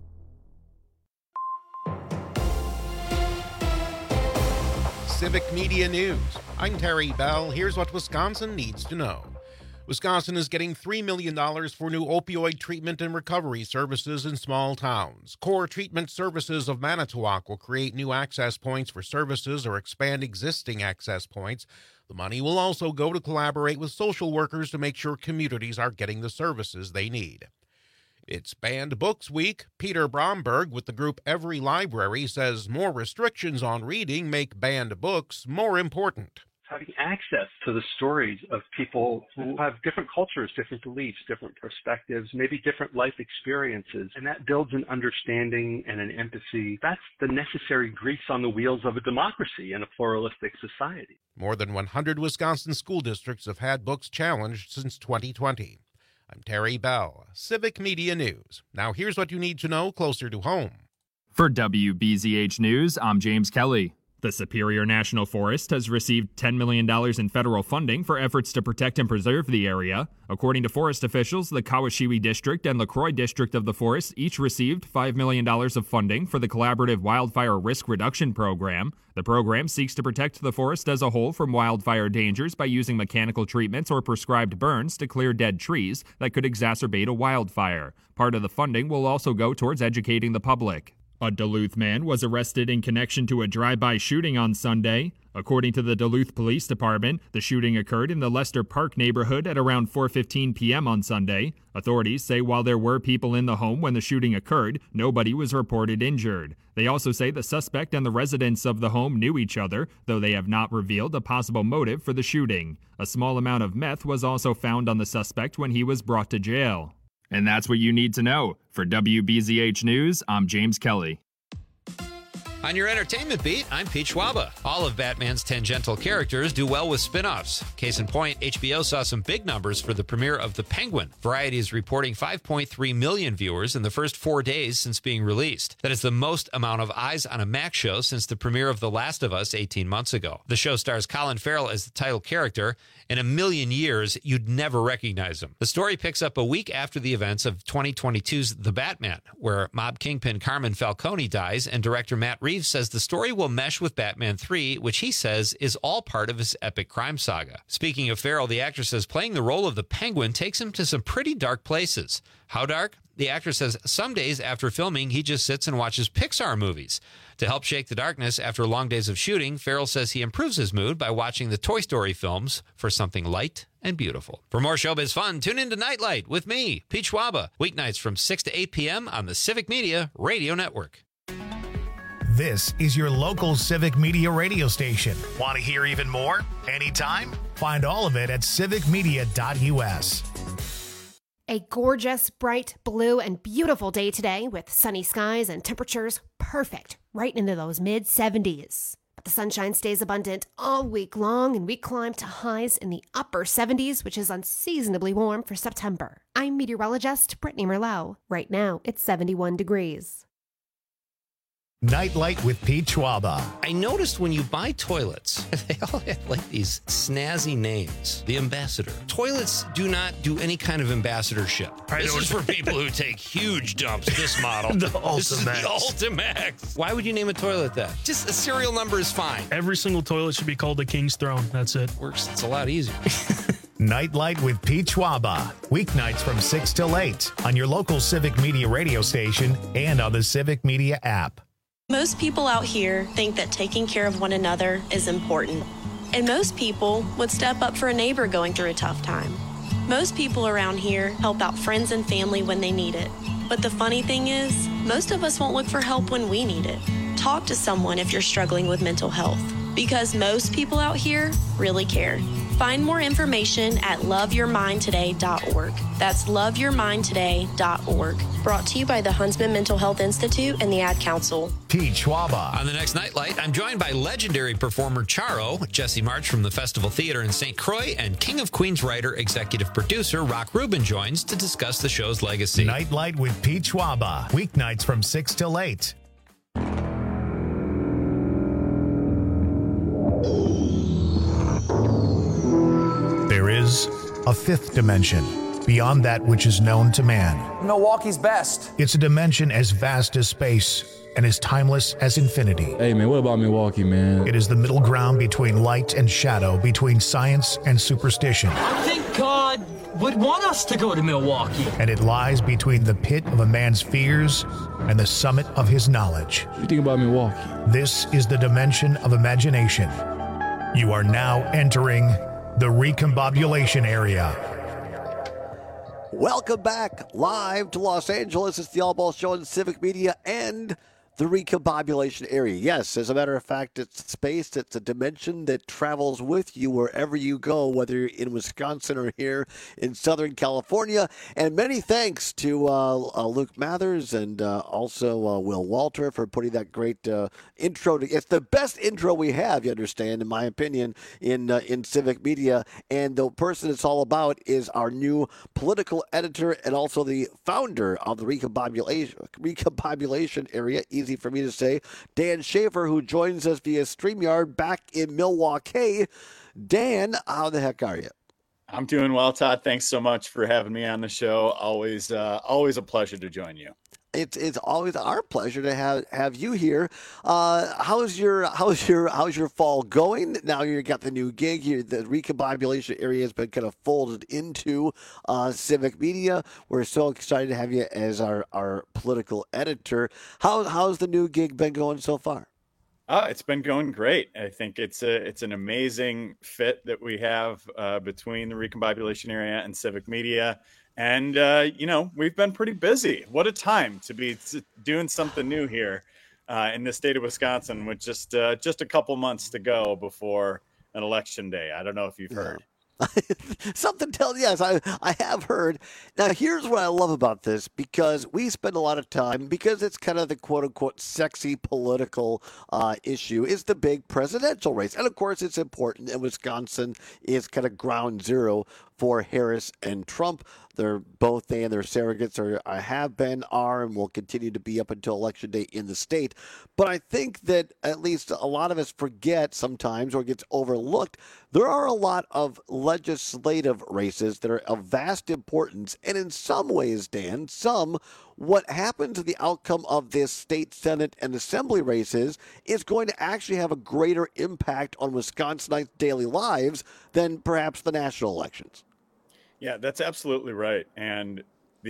Civic Media News. I'm Terry Bell. Here's what Wisconsin needs to know. Wisconsin is getting $3 million for new opioid treatment and recovery services in small towns. Core Treatment Services of Manitowoc will create new access points for services or expand existing access points. The money will also go to collaborate with social workers to make sure communities are getting the services they need. It's Banned Books Week. Peter Bromberg with the group Every Library says more restrictions on reading make banned books more important. Having access to the stories of people who have different cultures, different beliefs, different perspectives, maybe different life experiences, and that builds an understanding and an empathy. That's the necessary grease on the wheels of a democracy and a pluralistic society. More than 100 Wisconsin school districts have had books challenged since 2020. I'm Terry Bell, Civic Media News. Now here's what you need to know closer to home. For WBZH News, I'm James Kelly. The Superior National Forest has received $10 million in federal funding for efforts to protect and preserve the area. According to forest officials, the Kawashiwi District and LaCroix District of the forest each received $5 million of funding for the Collaborative Wildfire Risk Reduction Program. The program seeks to protect the forest as a whole from wildfire dangers by using mechanical treatments or prescribed burns to clear dead trees that could exacerbate a wildfire. Part of the funding will also go towards educating the public. A Duluth man was arrested in connection to a drive-by shooting on Sunday. According to the Duluth Police Department, the shooting occurred in the Lester Park neighborhood at around 4:15 p.m. on Sunday. Authorities say while there were people in the home when the shooting occurred, nobody was reported injured. They also say the suspect and the residents of the home knew each other, though they have not revealed a possible motive for the shooting. A small amount of meth was also found on the suspect when he was brought to jail. And that's what you need to know. For WBZH News, I'm James Kelly. On your entertainment beat, I'm Pete Schwaba. All of Batman's tangential characters do well with spin-offs. Case in point, HBO saw some big numbers for the premiere of The Penguin. Variety is reporting 5.3 million viewers in the first 4 days since being released. That is the most amount of eyes on a Max show since the premiere of The Last of Us 18 months ago. The show stars Colin Farrell as the title character. In a million years, you'd never recognize him. The story picks up a week after the events of 2022's The Batman, where mob kingpin Carmine Falcone dies, and director Matt Reeves says the story will mesh with Batman 3, which he says is all part of his epic crime saga. Speaking of Farrell, the actor says playing the role of the Penguin takes him to some pretty dark places. How dark? The actor says some days after filming, he just sits and watches Pixar movies. To help shake the darkness after long days of shooting, Farrell says he improves his mood by watching the Toy Story films for something light and beautiful. For more showbiz fun, tune in to Nightlight with me, Pete Schwaba, weeknights from 6 to 8 p.m. on the Civic Media Radio Network. This is your local Civic Media radio station. Want to hear even more? Anytime? Find all of it at civicmedia.us. A gorgeous, bright blue and beautiful day today with sunny skies and temperatures perfect right into those mid-70s. But the sunshine stays abundant all week long and we climb to highs in the upper 70s, which is unseasonably warm for September. I'm meteorologist Brittany Merlot. Right now, it's 71 degrees. Nightlight with Pete Schwaba. I noticed when you buy toilets, they all have like these snazzy names. The Ambassador. Toilets do not do any kind of ambassadorship. This is for people who take huge dumps. This model. The This is the Ultimax. Ultimax. Why would you name a toilet that? Just a serial number is fine. Every single toilet should be called the King's Throne. That's it. Works. It's a lot easier. Nightlight with Pete Schwaba. Weeknights from 6 till 8 on your local Civic Media radio station and on the Civic Media app. Most people out here think that taking care of one another is important. And most people would step up for a neighbor going through a tough time. Most people around here help out friends and family when they need it. But the funny thing is, most of us won't look for help when we need it. Talk to someone if you're struggling with mental health, because most people out here really care. Find more information at loveyourmindtoday.org. That's loveyourmindtoday.org. Brought to you by the Huntsman Mental Health Institute and the Ad Council. Pete Schwaba. On the next Nightlight, I'm joined by legendary performer Charo, Jesse March from the Festival Theater in St. Croix, and King of Queens writer, executive producer Rock Rubin joins to discuss the show's legacy. Nightlight with Pete Schwaba. Weeknights from 6 till 8. There is a fifth dimension beyond that which is known to man. Milwaukee's best. It's a dimension as vast as space and as timeless as infinity. Hey, man, what about Milwaukee, man? It is the middle ground between light and shadow, between science and superstition. I think God would want us to go to Milwaukee. And it lies between the pit of a man's fears and the summit of his knowledge. What do you think about Milwaukee? This is the dimension of imagination. You are now entering the recombobulation area. Welcome back live to Los Angeles. It's the All Ball Show on Civic Media and the recombobulation area. Yes, as a matter of fact, it's space. It's a dimension that travels with you wherever you go, whether you're in Wisconsin or here in Southern California. And many thanks to Luke Mathers and also Will Walter for putting that great intro. It's the best intro we have, you understand, in my opinion, in Civic Media. And the person it's all about is our new political editor and also the founder of the recombobulation area. Easy for me to say, Dan Schaefer, who joins us via StreamYard back in Milwaukee. Dan, how the heck are you? I'm doing well, Todd. Thanks so much for having me on the show. Always a pleasure to join you. It's always our pleasure to have you here. How's your fall going? Now you got the new gig here. The recombobulation area has been kind of folded into Civic Media. We're so excited to have you as our political editor. How's the new gig been going so far? It's been going great. I think it's an amazing fit that we have between the recombobulation area and Civic Media. And, we've been pretty busy. What a time to be doing something new here in the state of Wisconsin with just a couple months to go before an election day. I don't know if you've heard. Something tells, yes, I have heard. Now, here's what I love about this, because we spend a lot of time, because it's kind of the quote-unquote sexy political issue, is the big presidential race. And, of course, it's important, and Wisconsin is kind of ground zero for Harris and Trump. They're both, they and their surrogates have been, are, and will continue to be up until Election Day in the state. But I think that at least a lot of us forget sometimes, or gets overlooked, there are a lot of legislative races that are of vast importance. And in some ways, Dan, what happens to the outcome of this state Senate and Assembly races is going to actually have a greater impact on Wisconsinites' daily lives than perhaps the national elections. Yeah, that's absolutely right. And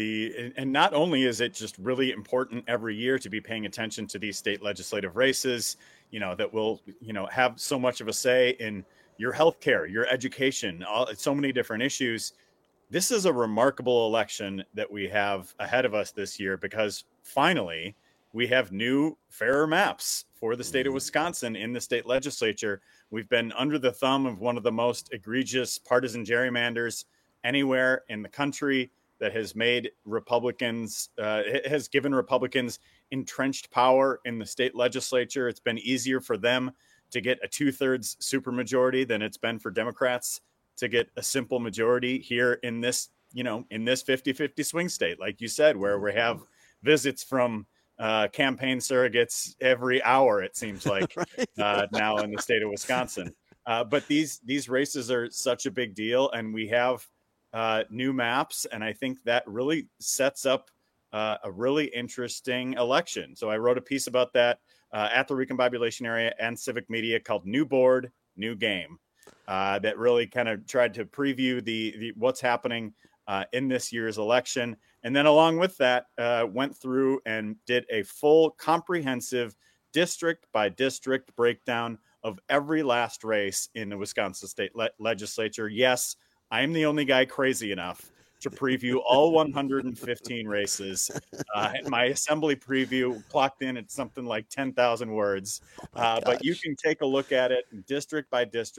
not only is it just really important every year to be paying attention to these state legislative races, that will, have so much of a say in your healthcare, your education, so many different issues. This is a remarkable election that we have ahead of us this year, because finally we have new, fairer maps for the state of Wisconsin in the state legislature. We've been under the thumb of one of the most egregious partisan gerrymanders anywhere in the country that has made Republicans, has given Republicans entrenched power in the state legislature. It's been easier for them to get a 2/3 supermajority than it's been for Democrats to get a simple majority here in this, in this 50-50 swing state, like you said, where we have visits from campaign surrogates every hour, it seems like, now in the state of Wisconsin. But these races are such a big deal, and we have new maps, and I think that really sets up a really interesting election. So I wrote a piece about that at the recombobulation area and Civic Media called New Board, New Game, that really kind of tried to preview the what's happening in this year's election. And then along with that, went through and did a full comprehensive district by district breakdown of every last race in the Wisconsin state legislature. Yes, I am the only guy crazy enough to preview all 115 races. My assembly preview clocked in at something like 10,000 words. But you can take a look at it district by district,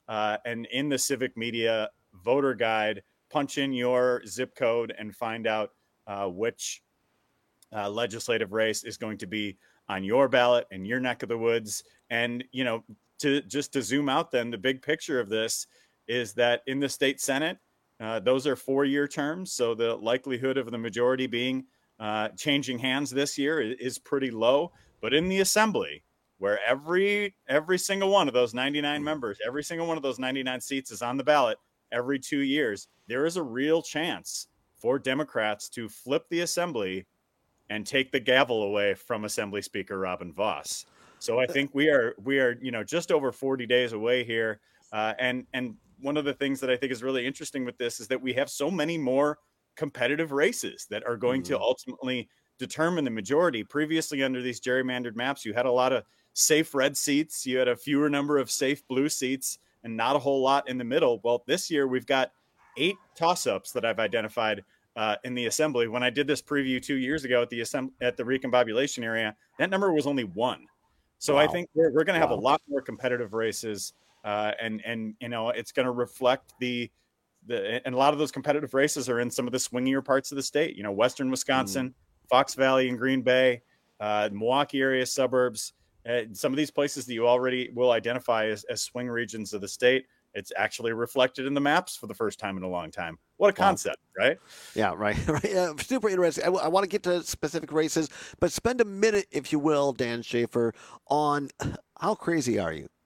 And in the Civic Media voter guide, punch in your zip code and find out which legislative race is going to be on your ballot in your neck of the woods. And, to zoom out, then the big picture of this is that in the state Senate, those are 4-year terms. So the likelihood of the majority being changing hands this year is pretty low. But in the Assembly, where every single one of those 99 members, every single one of those 99 seats is on the ballot every 2 years, there is a real chance for Democrats to flip the Assembly and take the gavel away from Assembly Speaker Robin Vos. So I think we are just over 40 days away here. And one of the things that I think is really interesting with this is that we have so many more competitive races that are going to ultimately determine the majority. Previously, under these gerrymandered maps, you had a lot of safe red seats. You had a fewer number of safe blue seats and not a whole lot in the middle. Well, this year we've got 8 toss-ups that I've identified in the Assembly. When I did this preview 2 years ago at the recombobulation area, that number was only 1. So I think we're going to have a lot more competitive races, and it's going to reflect and a lot of those competitive races are in some of the swingier parts of the state. Western Wisconsin, Fox Valley and Green Bay, Milwaukee area suburbs. Some of these places that you already will identify as swing regions of the state. It's actually reflected in the maps for the first time in a long time. What a concept, right? Yeah, right. Super interesting. I want to get to specific races, but spend a minute, if you will, Dan Schaefer, on how crazy are you?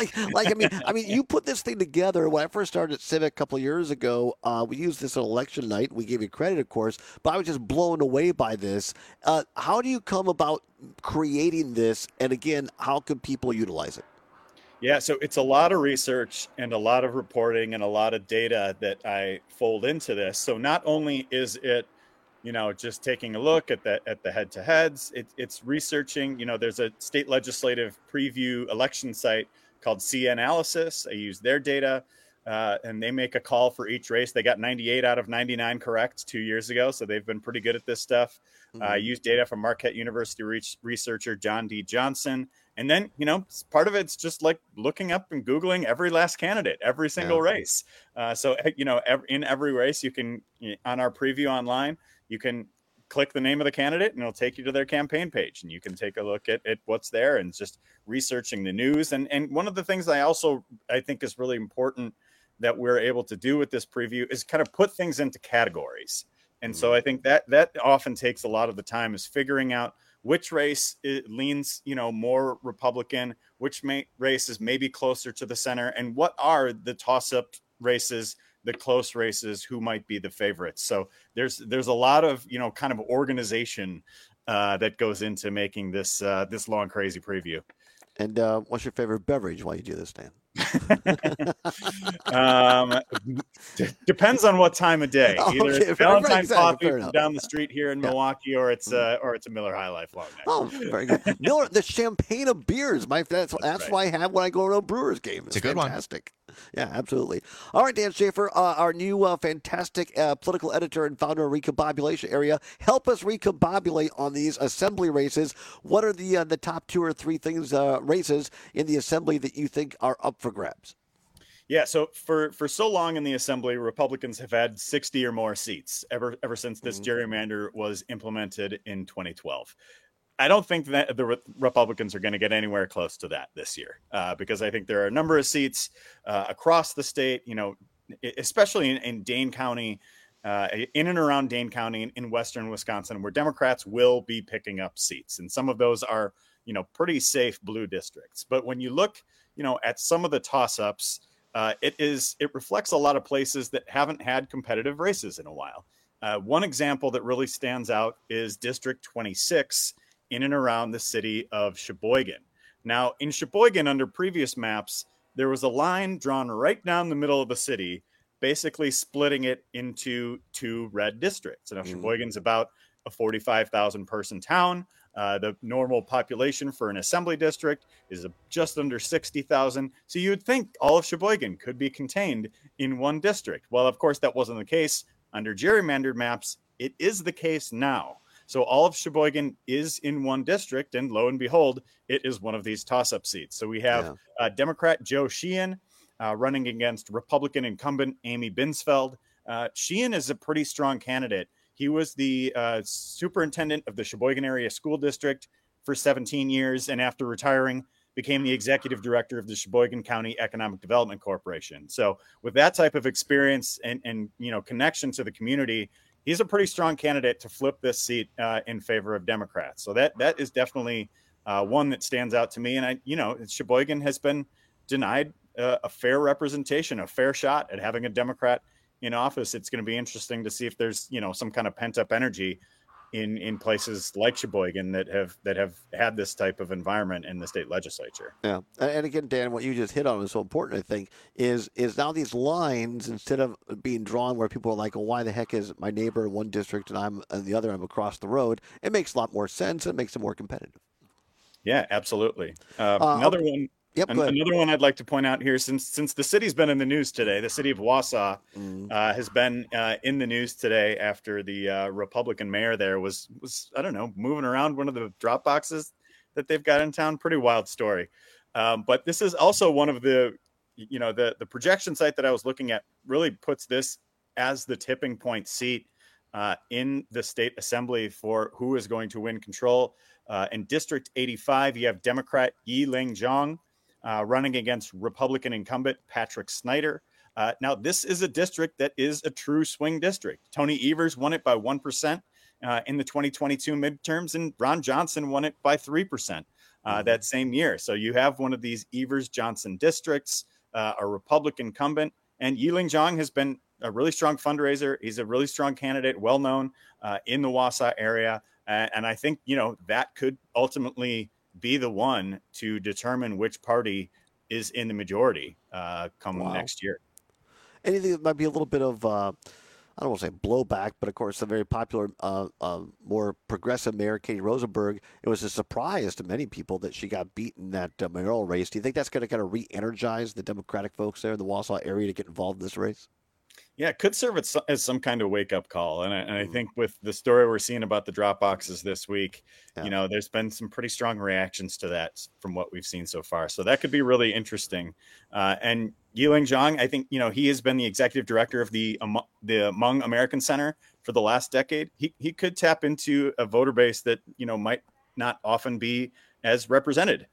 I mean, you put this thing together. When I first started at Civic a couple of years ago, we used this on election night. We gave you credit, of course, but I was just blown away by this. How do you come about creating this? And again, how can people utilize it? Yeah, so it's a lot of research and a lot of reporting and a lot of data that I fold into this. So not only is it, just taking a look at the head-to-heads, it's researching. There's a state legislative preview election site called CAnalysis. I use their data, and they make a call for each race. They got 98 out of 99 correct 2 years ago, so they've been pretty good at this stuff. I use data from Marquette University researcher John D. Johnson. And then, part of it's just like looking up and Googling every last candidate, every single race. So, in every race, you can, on our preview online, you can click the name of the candidate and it'll take you to their campaign page. And you can take a look at what's there and just researching the news. And one of the things I think is really important that we're able to do with this preview is kind of put things into categories. And so I think that often takes a lot of the time is figuring out which race leans, more Republican, which race is maybe closer to the center, and what are the toss-up races, the close races, who might be the favorites. So there's a lot of, kind of organization that goes into making this long, crazy preview. And what's your favorite beverage while you do this, Dan? Depends on what time of day. Either it's Valentine's coffee from down the street here in Milwaukee, or it's a Miller High Life long neck. Oh, very good. Miller, the champagne of beers. That's right. What I have when I go to a Brewers game. It's a good fantastic one. Yeah, absolutely. All right, Dan Schaefer, our new fantastic political editor and founder of Recombobulation Area. Help us recombobulate on these assembly races. What are the top 2 or 3 things races in the assembly that you think are up for grabs? Yeah, so for so long in the Assembly, Republicans have had 60 or more seats ever since this gerrymander was implemented in 2012. I don't think that the Republicans are going to get anywhere close to that this year because I think there are a number of seats across the state, especially in Dane County, in and around Dane County in western Wisconsin, where Democrats will be picking up seats. And some of those are, pretty safe blue districts. But when you look, at some of the toss-ups, it reflects a lot of places that haven't had competitive races in a while. One example that really stands out is District 26 in and around the city of Sheboygan. Now, in Sheboygan, under previous maps, there was a line drawn right down the middle of the city, basically splitting it into 2 red districts. Now, Sheboygan's about a 45,000 person town. The normal population for an assembly district is just under 60,000. So you would think all of Sheboygan could be contained in one district. Well, of course, that wasn't the case under gerrymandered maps. It is the case now. So all of Sheboygan is in one district, and lo and behold, it is one of these toss-up seats. So we have Democrat Joe Sheehan running against Republican incumbent Amy Binsfeld. Sheehan is a pretty strong candidate. He was the superintendent of the Sheboygan Area School District for 17 years, and after retiring, became the executive director of the Sheboygan County Economic Development Corporation. So with that type of experience and connection to the community, he's a pretty strong candidate to flip this seat in favor of Democrats. So that is definitely one that stands out to me. And Sheboygan has been denied a fair representation, a fair shot at having a Democrat in office. It's going to be interesting to see if there's some kind of pent up energy in places like Sheboygan that have had this type of environment in the state legislature. Yeah, and again, Dan, what you just hit on is so important. I think is now these lines, instead of being drawn where people are like, "Well, why the heck is my neighbor in one district and I'm in the other? I'm across the road." It makes a lot more sense. It makes it more competitive. Yeah, absolutely. Another one. Yep, another one I'd like to point out here, since the city's been in the news today, the city of Wausau has been in the news today after the Republican mayor there was I don't know, moving around one of the drop boxes that they've got in town. Pretty wild story. But this is also one of the projection site that I was looking at really puts this as the tipping point seat in the state assembly for who is going to win control. In District 85, you have Democrat Yi-Ling Zhang running against Republican incumbent Patrick Snyder. Now, this is a district that is a true swing district. Tony Evers won it by 1% in the 2022 midterms, and Ron Johnson won it by 3% that same year. So you have one of these Evers-Johnson districts, a Republican incumbent, and Yi-Ling Zhang has been a really strong fundraiser. He's a really strong candidate, well-known in the Wausau area. And I think, that could ultimately be the one to determine which party is in the majority come next year. Anything that might be a little bit of, I don't want to say blowback, but of course, the very popular, more progressive mayor, Katie Rosenberg, it was a surprise to many people that she got beaten that mayoral race. Do you think that's going to kind of re-energize the Democratic folks there in the Wausau area to get involved in this race? Yeah, it could serve as some kind of wake-up call. And I think with the story we're seeing about the drop boxes this week, there's been some pretty strong reactions to that from what we've seen so far. So that could be really interesting. And Yi-Ling Zhang, I think, he has been the executive director of the Hmong American Center for the last decade. He could tap into a voter base that, might not often be as represented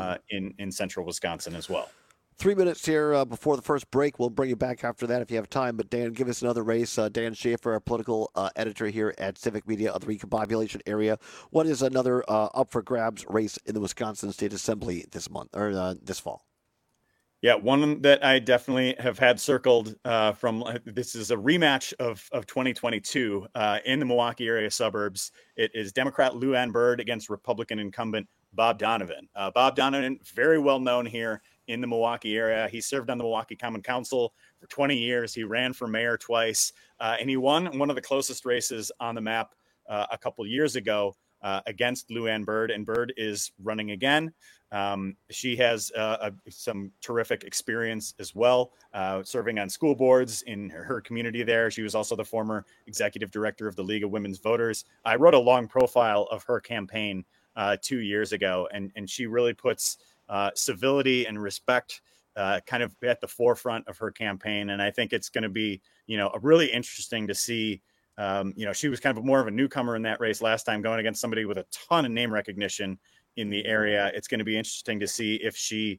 in central Wisconsin as well. 3 minutes here before the first break. We'll bring you back after that if you have time. But, Dan, give us another race. Dan Schaefer, our political editor here at Civic Media of the Recombobulation area. What is another up for grabs race in the Wisconsin State Assembly this month or this fall? Yeah, one that I definitely have had circled this is a rematch of 2022 in the Milwaukee area suburbs. It is Democrat Lou Ann Bird against Republican incumbent Bob Donovan. Bob Donovan, very well known here in the Milwaukee area. He served on the Milwaukee Common Council for 20 years. He ran for mayor twice, and he won one of the closest races on the map a couple years ago against Lou Ann Bird, and Bird is running again. She has some terrific experience as well, serving on school boards in her community there. She was also the former executive director of the League of Women's Voters. I wrote a long profile of her campaign 2 years ago, and she really puts civility and respect kind of at the forefront of her campaign. And I think it's going to be, really interesting to see. She was kind of more of a newcomer in that race last time, going against somebody with a ton of name recognition in the area. It's going to be interesting to see if she,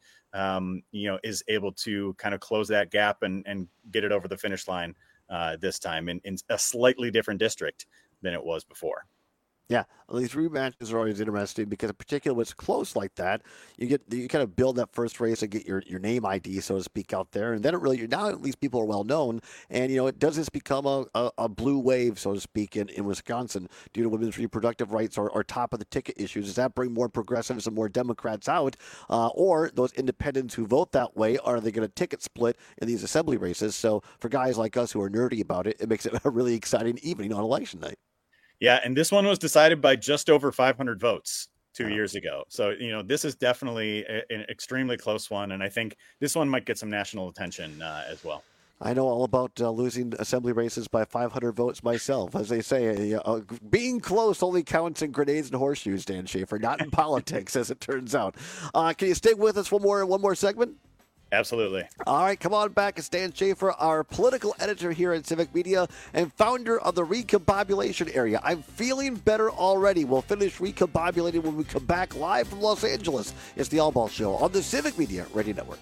is able to kind of close that gap and get it over the finish line this time in a slightly different district than it was before. Yeah, these rematches are always interesting because, in particular, when it's close like that, you kind of build that first race and get your name ID, so to speak, out there, and then now at least people are well known, and it does this become a blue wave, so to speak, in Wisconsin due to women's reproductive rights or top of the ticket issues? Does that bring more progressives and more Democrats out, or those independents who vote that way, are they going to ticket split in these assembly races? So for guys like us who are nerdy about it, it makes it a really exciting evening on election night. Yeah, and this one was decided by just over 500 votes 2 years ago. So, this is definitely an extremely close one, and I think this one might get some national attention as well. I know all about losing assembly races by 500 votes myself. As they say, being close only counts in grenades and horseshoes, Dan Schaefer, not in politics, as it turns out. Can you stay with us one more segment? Absolutely. All right, come on back. It's Dan Schaefer, our political editor here at Civic Media and founder of the Recombobulation Area. I'm feeling better already. We'll finish recombobulating when we come back live from Los Angeles. It's the All Ball Show on the Civic Media Radio Network.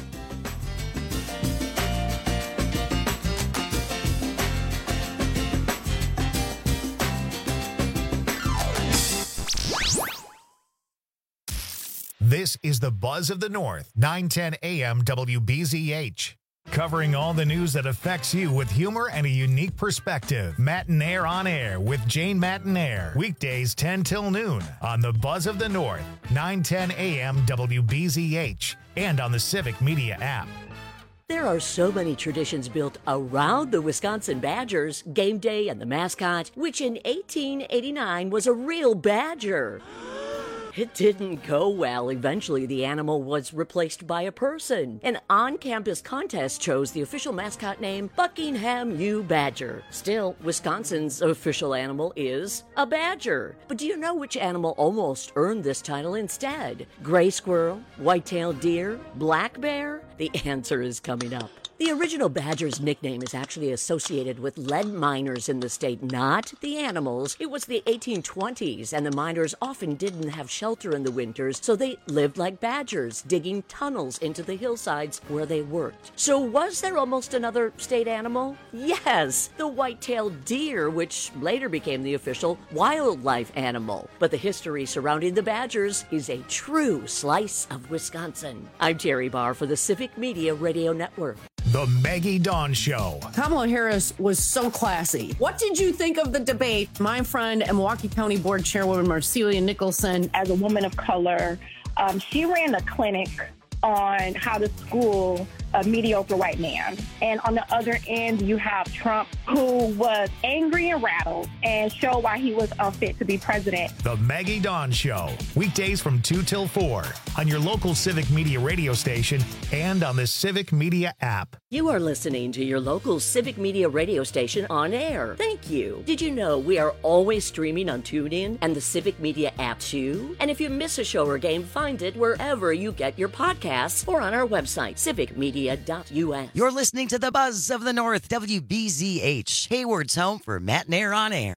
This is the Buzz of the North, 910 AM WBZH. Covering all the news that affects you with humor and a unique perspective. Matinaire on Air with Jane Matinaire. Weekdays 10 till noon on the Buzz of the North, 910 AM WBZH, and on the Civic Media app. There are so many traditions built around the Wisconsin Badgers, game day and the mascot, which in 1889 was a real badger. It didn't go well. Eventually, the animal was replaced by a person. An on-campus contest chose the official mascot name Buckingham U. Badger. Still, Wisconsin's official animal is a badger. But do you know which animal almost earned this title instead? Gray squirrel, white-tailed deer, black bear? The answer is coming up. The original badger's nickname is actually associated with lead miners in the state, not the animals. It was the 1820s, and the miners often didn't have shelter in the winters, so they lived like badgers, digging tunnels into the hillsides where they worked. So was there almost another state animal? Yes, the white-tailed deer, which later became the official wildlife animal. But the history surrounding the badgers is a true slice of Wisconsin. I'm Terry Barr for the Civic Media Radio Network. The Maggie Dawn Show. Kamala Harris was so classy. What did you think of the debate? My friend and Milwaukee County Board Chairwoman Marcelia Nicholson. As a woman of color, she ran a clinic on how to school a mediocre white man. And on the other end, you have Trump, who was angry and rattled and showed why he was unfit to be president. The Maggie Dawn Show. Weekdays from 2 till 4 on your local Civic Media radio station and on the Civic Media app. You are listening to your local Civic Media radio station on air. Thank you. Did you know we are always streaming on TuneIn and the Civic Media app too? And if you miss a show or game, find it wherever you get your podcasts or on our website, civicmedia.us. You're listening to the Buzz of the North, WBZH, Hayward's home for Matinaire on Air.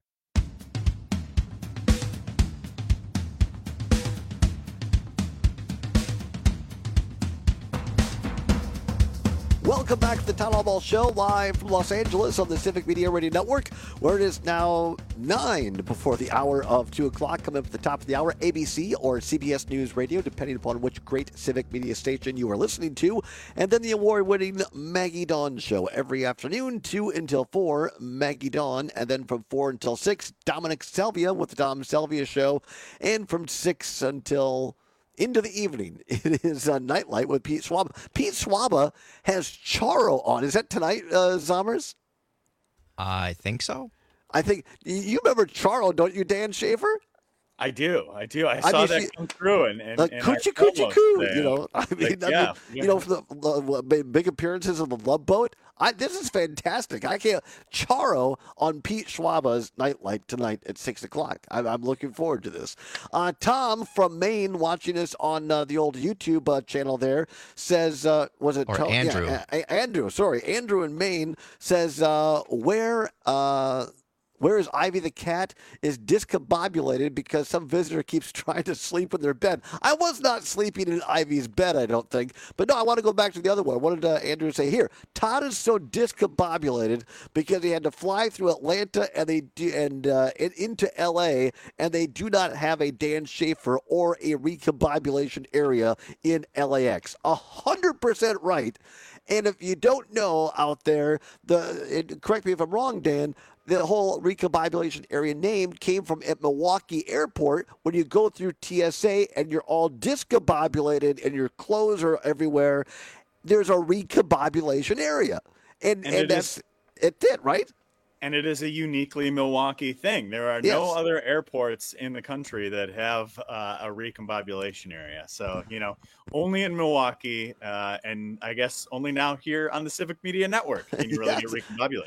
Welcome back to the Town Hall Ball Show, live from Los Angeles on the Civic Media Radio Network, where it is now 9 before the hour of 2 o'clock. Coming up at the top of the hour, ABC or CBS News Radio, depending upon which great Civic Media station you are listening to. And then the award-winning Maggie Dawn Show every afternoon, 2 until 4, Maggie Dawn. And then from 4 until 6, Dominic Salvia with the Dom Salvia Show. And from 6 until into the evening, it is Nightlight with Pete Swaba. Pete Swaba has Charo on. Is that tonight, Zommers? I think so. I think you remember Charo, don't you, Dan Schaefer? I do. I saw that come through and coochie coo. You know, yeah. You know, for the big appearances of the Love Boat. This is fantastic. I can't. Charo on Pete Schwaba's Nightlight tonight at 6 o'clock. I'm looking forward to this. Tom from Maine, watching us on the old YouTube channel there, says, was it or Andrew? Yeah, Andrew. Sorry, Andrew in Maine says, Whereas Ivy the cat is discombobulated because some visitor keeps trying to sleep in their bed. I was not sleeping in Ivy's bed, I don't think. But no, I want to go back to the other one. What did Andrew say here? Todd is so discombobulated because he had to fly through Atlanta and into L.A., and they do not have a Dan Schaefer or a recombobulation area in LAX. 100% right. And if you don't know out there, correct me if I'm wrong, Dan, the whole recombobulation area name came from at Milwaukee Airport when you go through TSA and you're all discombobulated and your clothes are everywhere. There's a recombobulation area. And that's it, right? And it is a uniquely Milwaukee thing. There are no other airports in the country that have a recombobulation area. So, only in Milwaukee, and I guess only now here on the Civic Media Network can you really get recombobulated.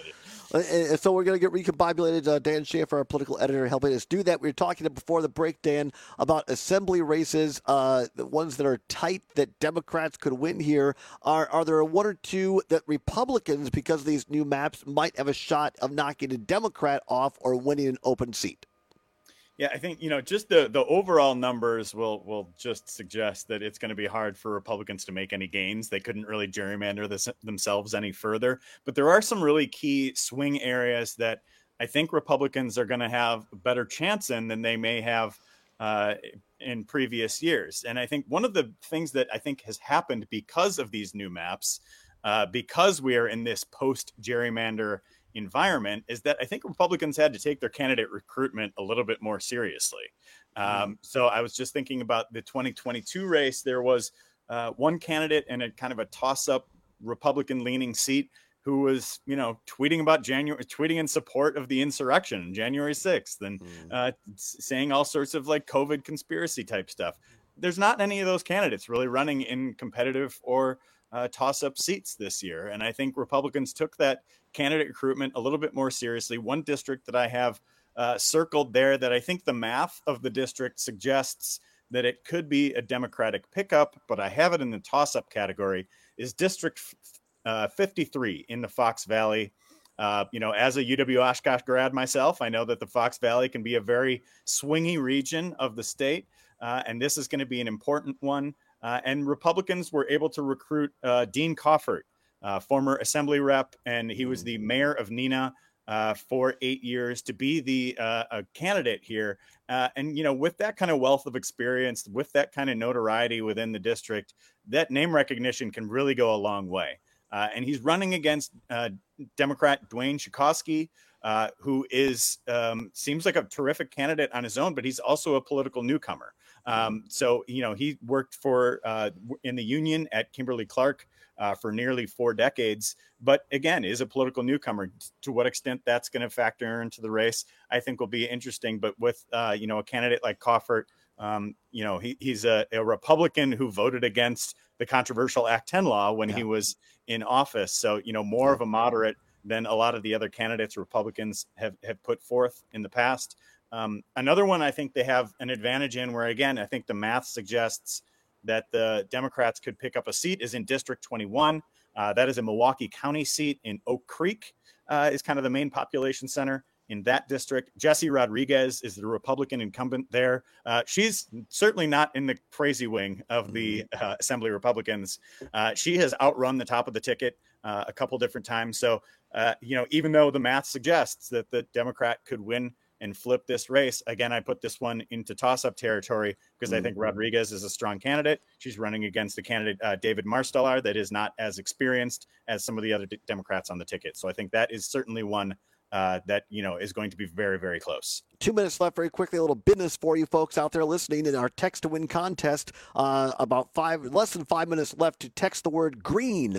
So we're going to get recombobulated. Dan Schaefer, our political editor, helping us do that. We were talking before the break, Dan, about assembly races, the ones that are tight that Democrats could win here. Are there one or two that Republicans, because of these new maps, might have a shot of knocking a Democrat off or winning an open seat? Yeah, I think, just the overall numbers will just suggest that it's going to be hard for Republicans to make any gains. They couldn't really gerrymander themselves any further. But there are some really key swing areas that I think Republicans are going to have a better chance in than they may have in previous years. And I think one of the things that I think has happened because of these new maps, because we are in this post-gerrymander environment, is that I think Republicans had to take their candidate recruitment a little bit more seriously. So I was just thinking about the 2022 race. There was one candidate in a kind of a toss-up Republican-leaning seat who was, tweeting in support of the insurrection, January 6th, and saying all sorts of like COVID conspiracy type stuff. There's not any of those candidates really running in competitive or toss-up seats this year. And I think Republicans took that candidate recruitment a little bit more seriously. One district that I have circled there that I think the math of the district suggests that it could be a Democratic pickup, but I have it in the toss-up category, is District 53 in the Fox Valley. As a UW-Oshkosh grad myself, I know that the Fox Valley can be a very swingy region of the state, and this is going to be an important one. And Republicans were able to recruit Dean Coffert, former assembly rep, and he was the mayor of Neenah for 8 years, to be the candidate here. And with that kind of wealth of experience, with that kind of notoriety within the district, that name recognition can really go a long way. And he's running against Democrat Dwayne Schakowsky, who is seems like a terrific candidate on his own, but he's also a political newcomer. So he worked for in the union at Kimberly-Clark for nearly 4 decades, but again, is a political newcomer. To what extent that's going to factor into the race, I think will be interesting. But with, a candidate like Coffert, he's a Republican who voted against the controversial Act 10 law when he was in office. So, more of a moderate than a lot of the other candidates Republicans have put forth in the past. Another one I think they have an advantage in, where, again, I think the math suggests that the Democrats could pick up a seat, is in District 21. That is a Milwaukee County seat in Oak Creek, is kind of the main population center in that district. Jessie Rodriguez is the Republican incumbent there. She's certainly not in the crazy wing of the Assembly Republicans. She has outrun the top of the ticket a couple different times. So, even though the math suggests that the Democrat could win and flip this race, again, I put this one into toss-up territory because I think Rodriguez is a strong candidate. She's running against a candidate, David Marsteller, that is not as experienced as some of the other Democrats on the ticket. So I think that is certainly one that, is going to be very, very close. 2 minutes left. Very quickly, a little business for you folks out there listening in our text to win contest. Less than 5 minutes left to text the word green,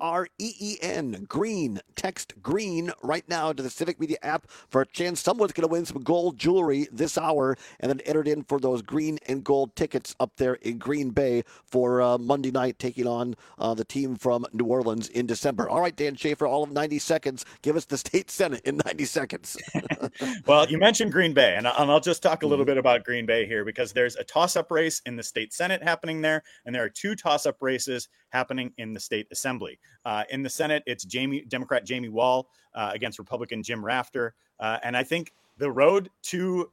GREEN, green. Text green right now to the Civic Media app for a chance. Someone's going to win some gold jewelry this hour, and then entered in for those green and gold tickets up there in Green Bay for Monday night, taking on the team from New Orleans in December. All right, Dan Schaefer, all of 90 seconds. Give us the state Senate in 90 seconds. Well, you mentioned Green Bay, and I'll just talk a little bit about Green Bay here, because there's a toss-up race in the state Senate happening there, and there are 2 toss-up races happening in the state Assembly. In the Senate, it's Democrat Jamie Wall against Republican Jim Rafter, and I think the road to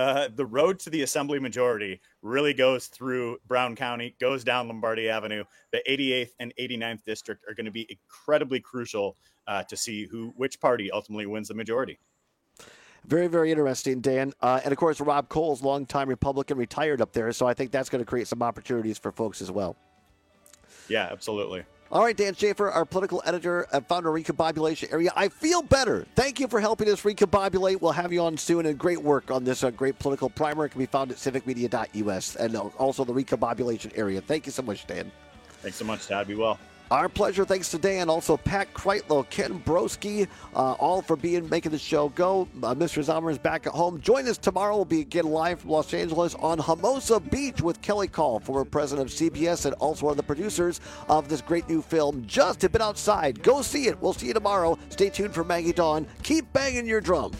the Assembly majority really goes through Brown County, goes down Lombardy Avenue. The 88th and 89th district are going to be incredibly crucial to see which party ultimately wins the majority. Very, very interesting, Dan. And, of course, Rob Cole's longtime Republican, retired up there, so I think that's going to create some opportunities for folks as well. Yeah, absolutely. All right, Dan Schaefer, our political editor and founder of Recombobulation Area. I feel better. Thank you for helping us recombobulate. We'll have you on soon, and great work on this great political primer. It can be found at civicmedia.us and also the Recombobulation Area. Thank you so much, Dan. Thanks so much, Todd. Be well. Our pleasure. Thanks to Dan. Also, Pat Kreitlow, Ken Broski, all for making the show go. Mr. Zomer is back at home. Join us tomorrow. We'll be again live from Los Angeles on Hermosa Beach with Kelly Call, former president of CBS and also one of the producers of this great new film, Just a Bit Outside. Go see it. We'll see you tomorrow. Stay tuned for Maggie Dawn. Keep banging your drum.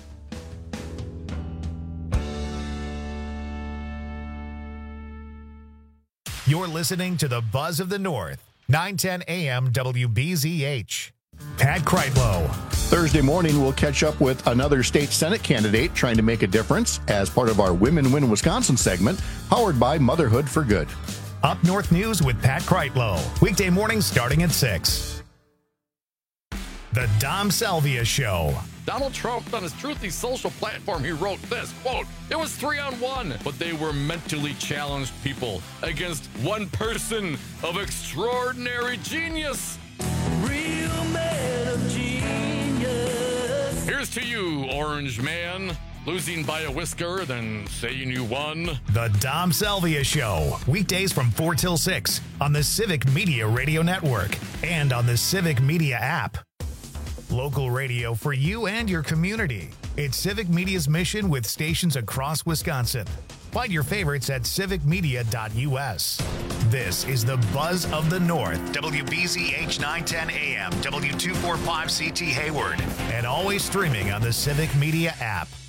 You're listening to the Buzz of the North, 910 AM WBZH. Pat Kreitlow. Thursday morning, we'll catch up with another state Senate candidate trying to make a difference as part of our Women Win Wisconsin segment, powered by Motherhood for Good. Up North News with Pat Kreitlow. Weekday mornings starting at 6. The Dom Salvia Show. Donald Trump, on his Truthy social platform, he wrote this, quote, "It was 3-on-1, but they were mentally challenged people against one person of extraordinary genius. Real man of genius. Here's to you, Orange Man. Losing by a whisker, then saying you won." The Dom Salvia Show. Weekdays from 4 till 6 on the Civic Media Radio Network and on the Civic Media app. Local radio for you and your community. It's Civic Media's mission with stations across Wisconsin. Find your favorites at civicmedia.us. This is the Buzz of the North, WBZH 910 AM, W245CT Hayward, and always streaming on the Civic Media app.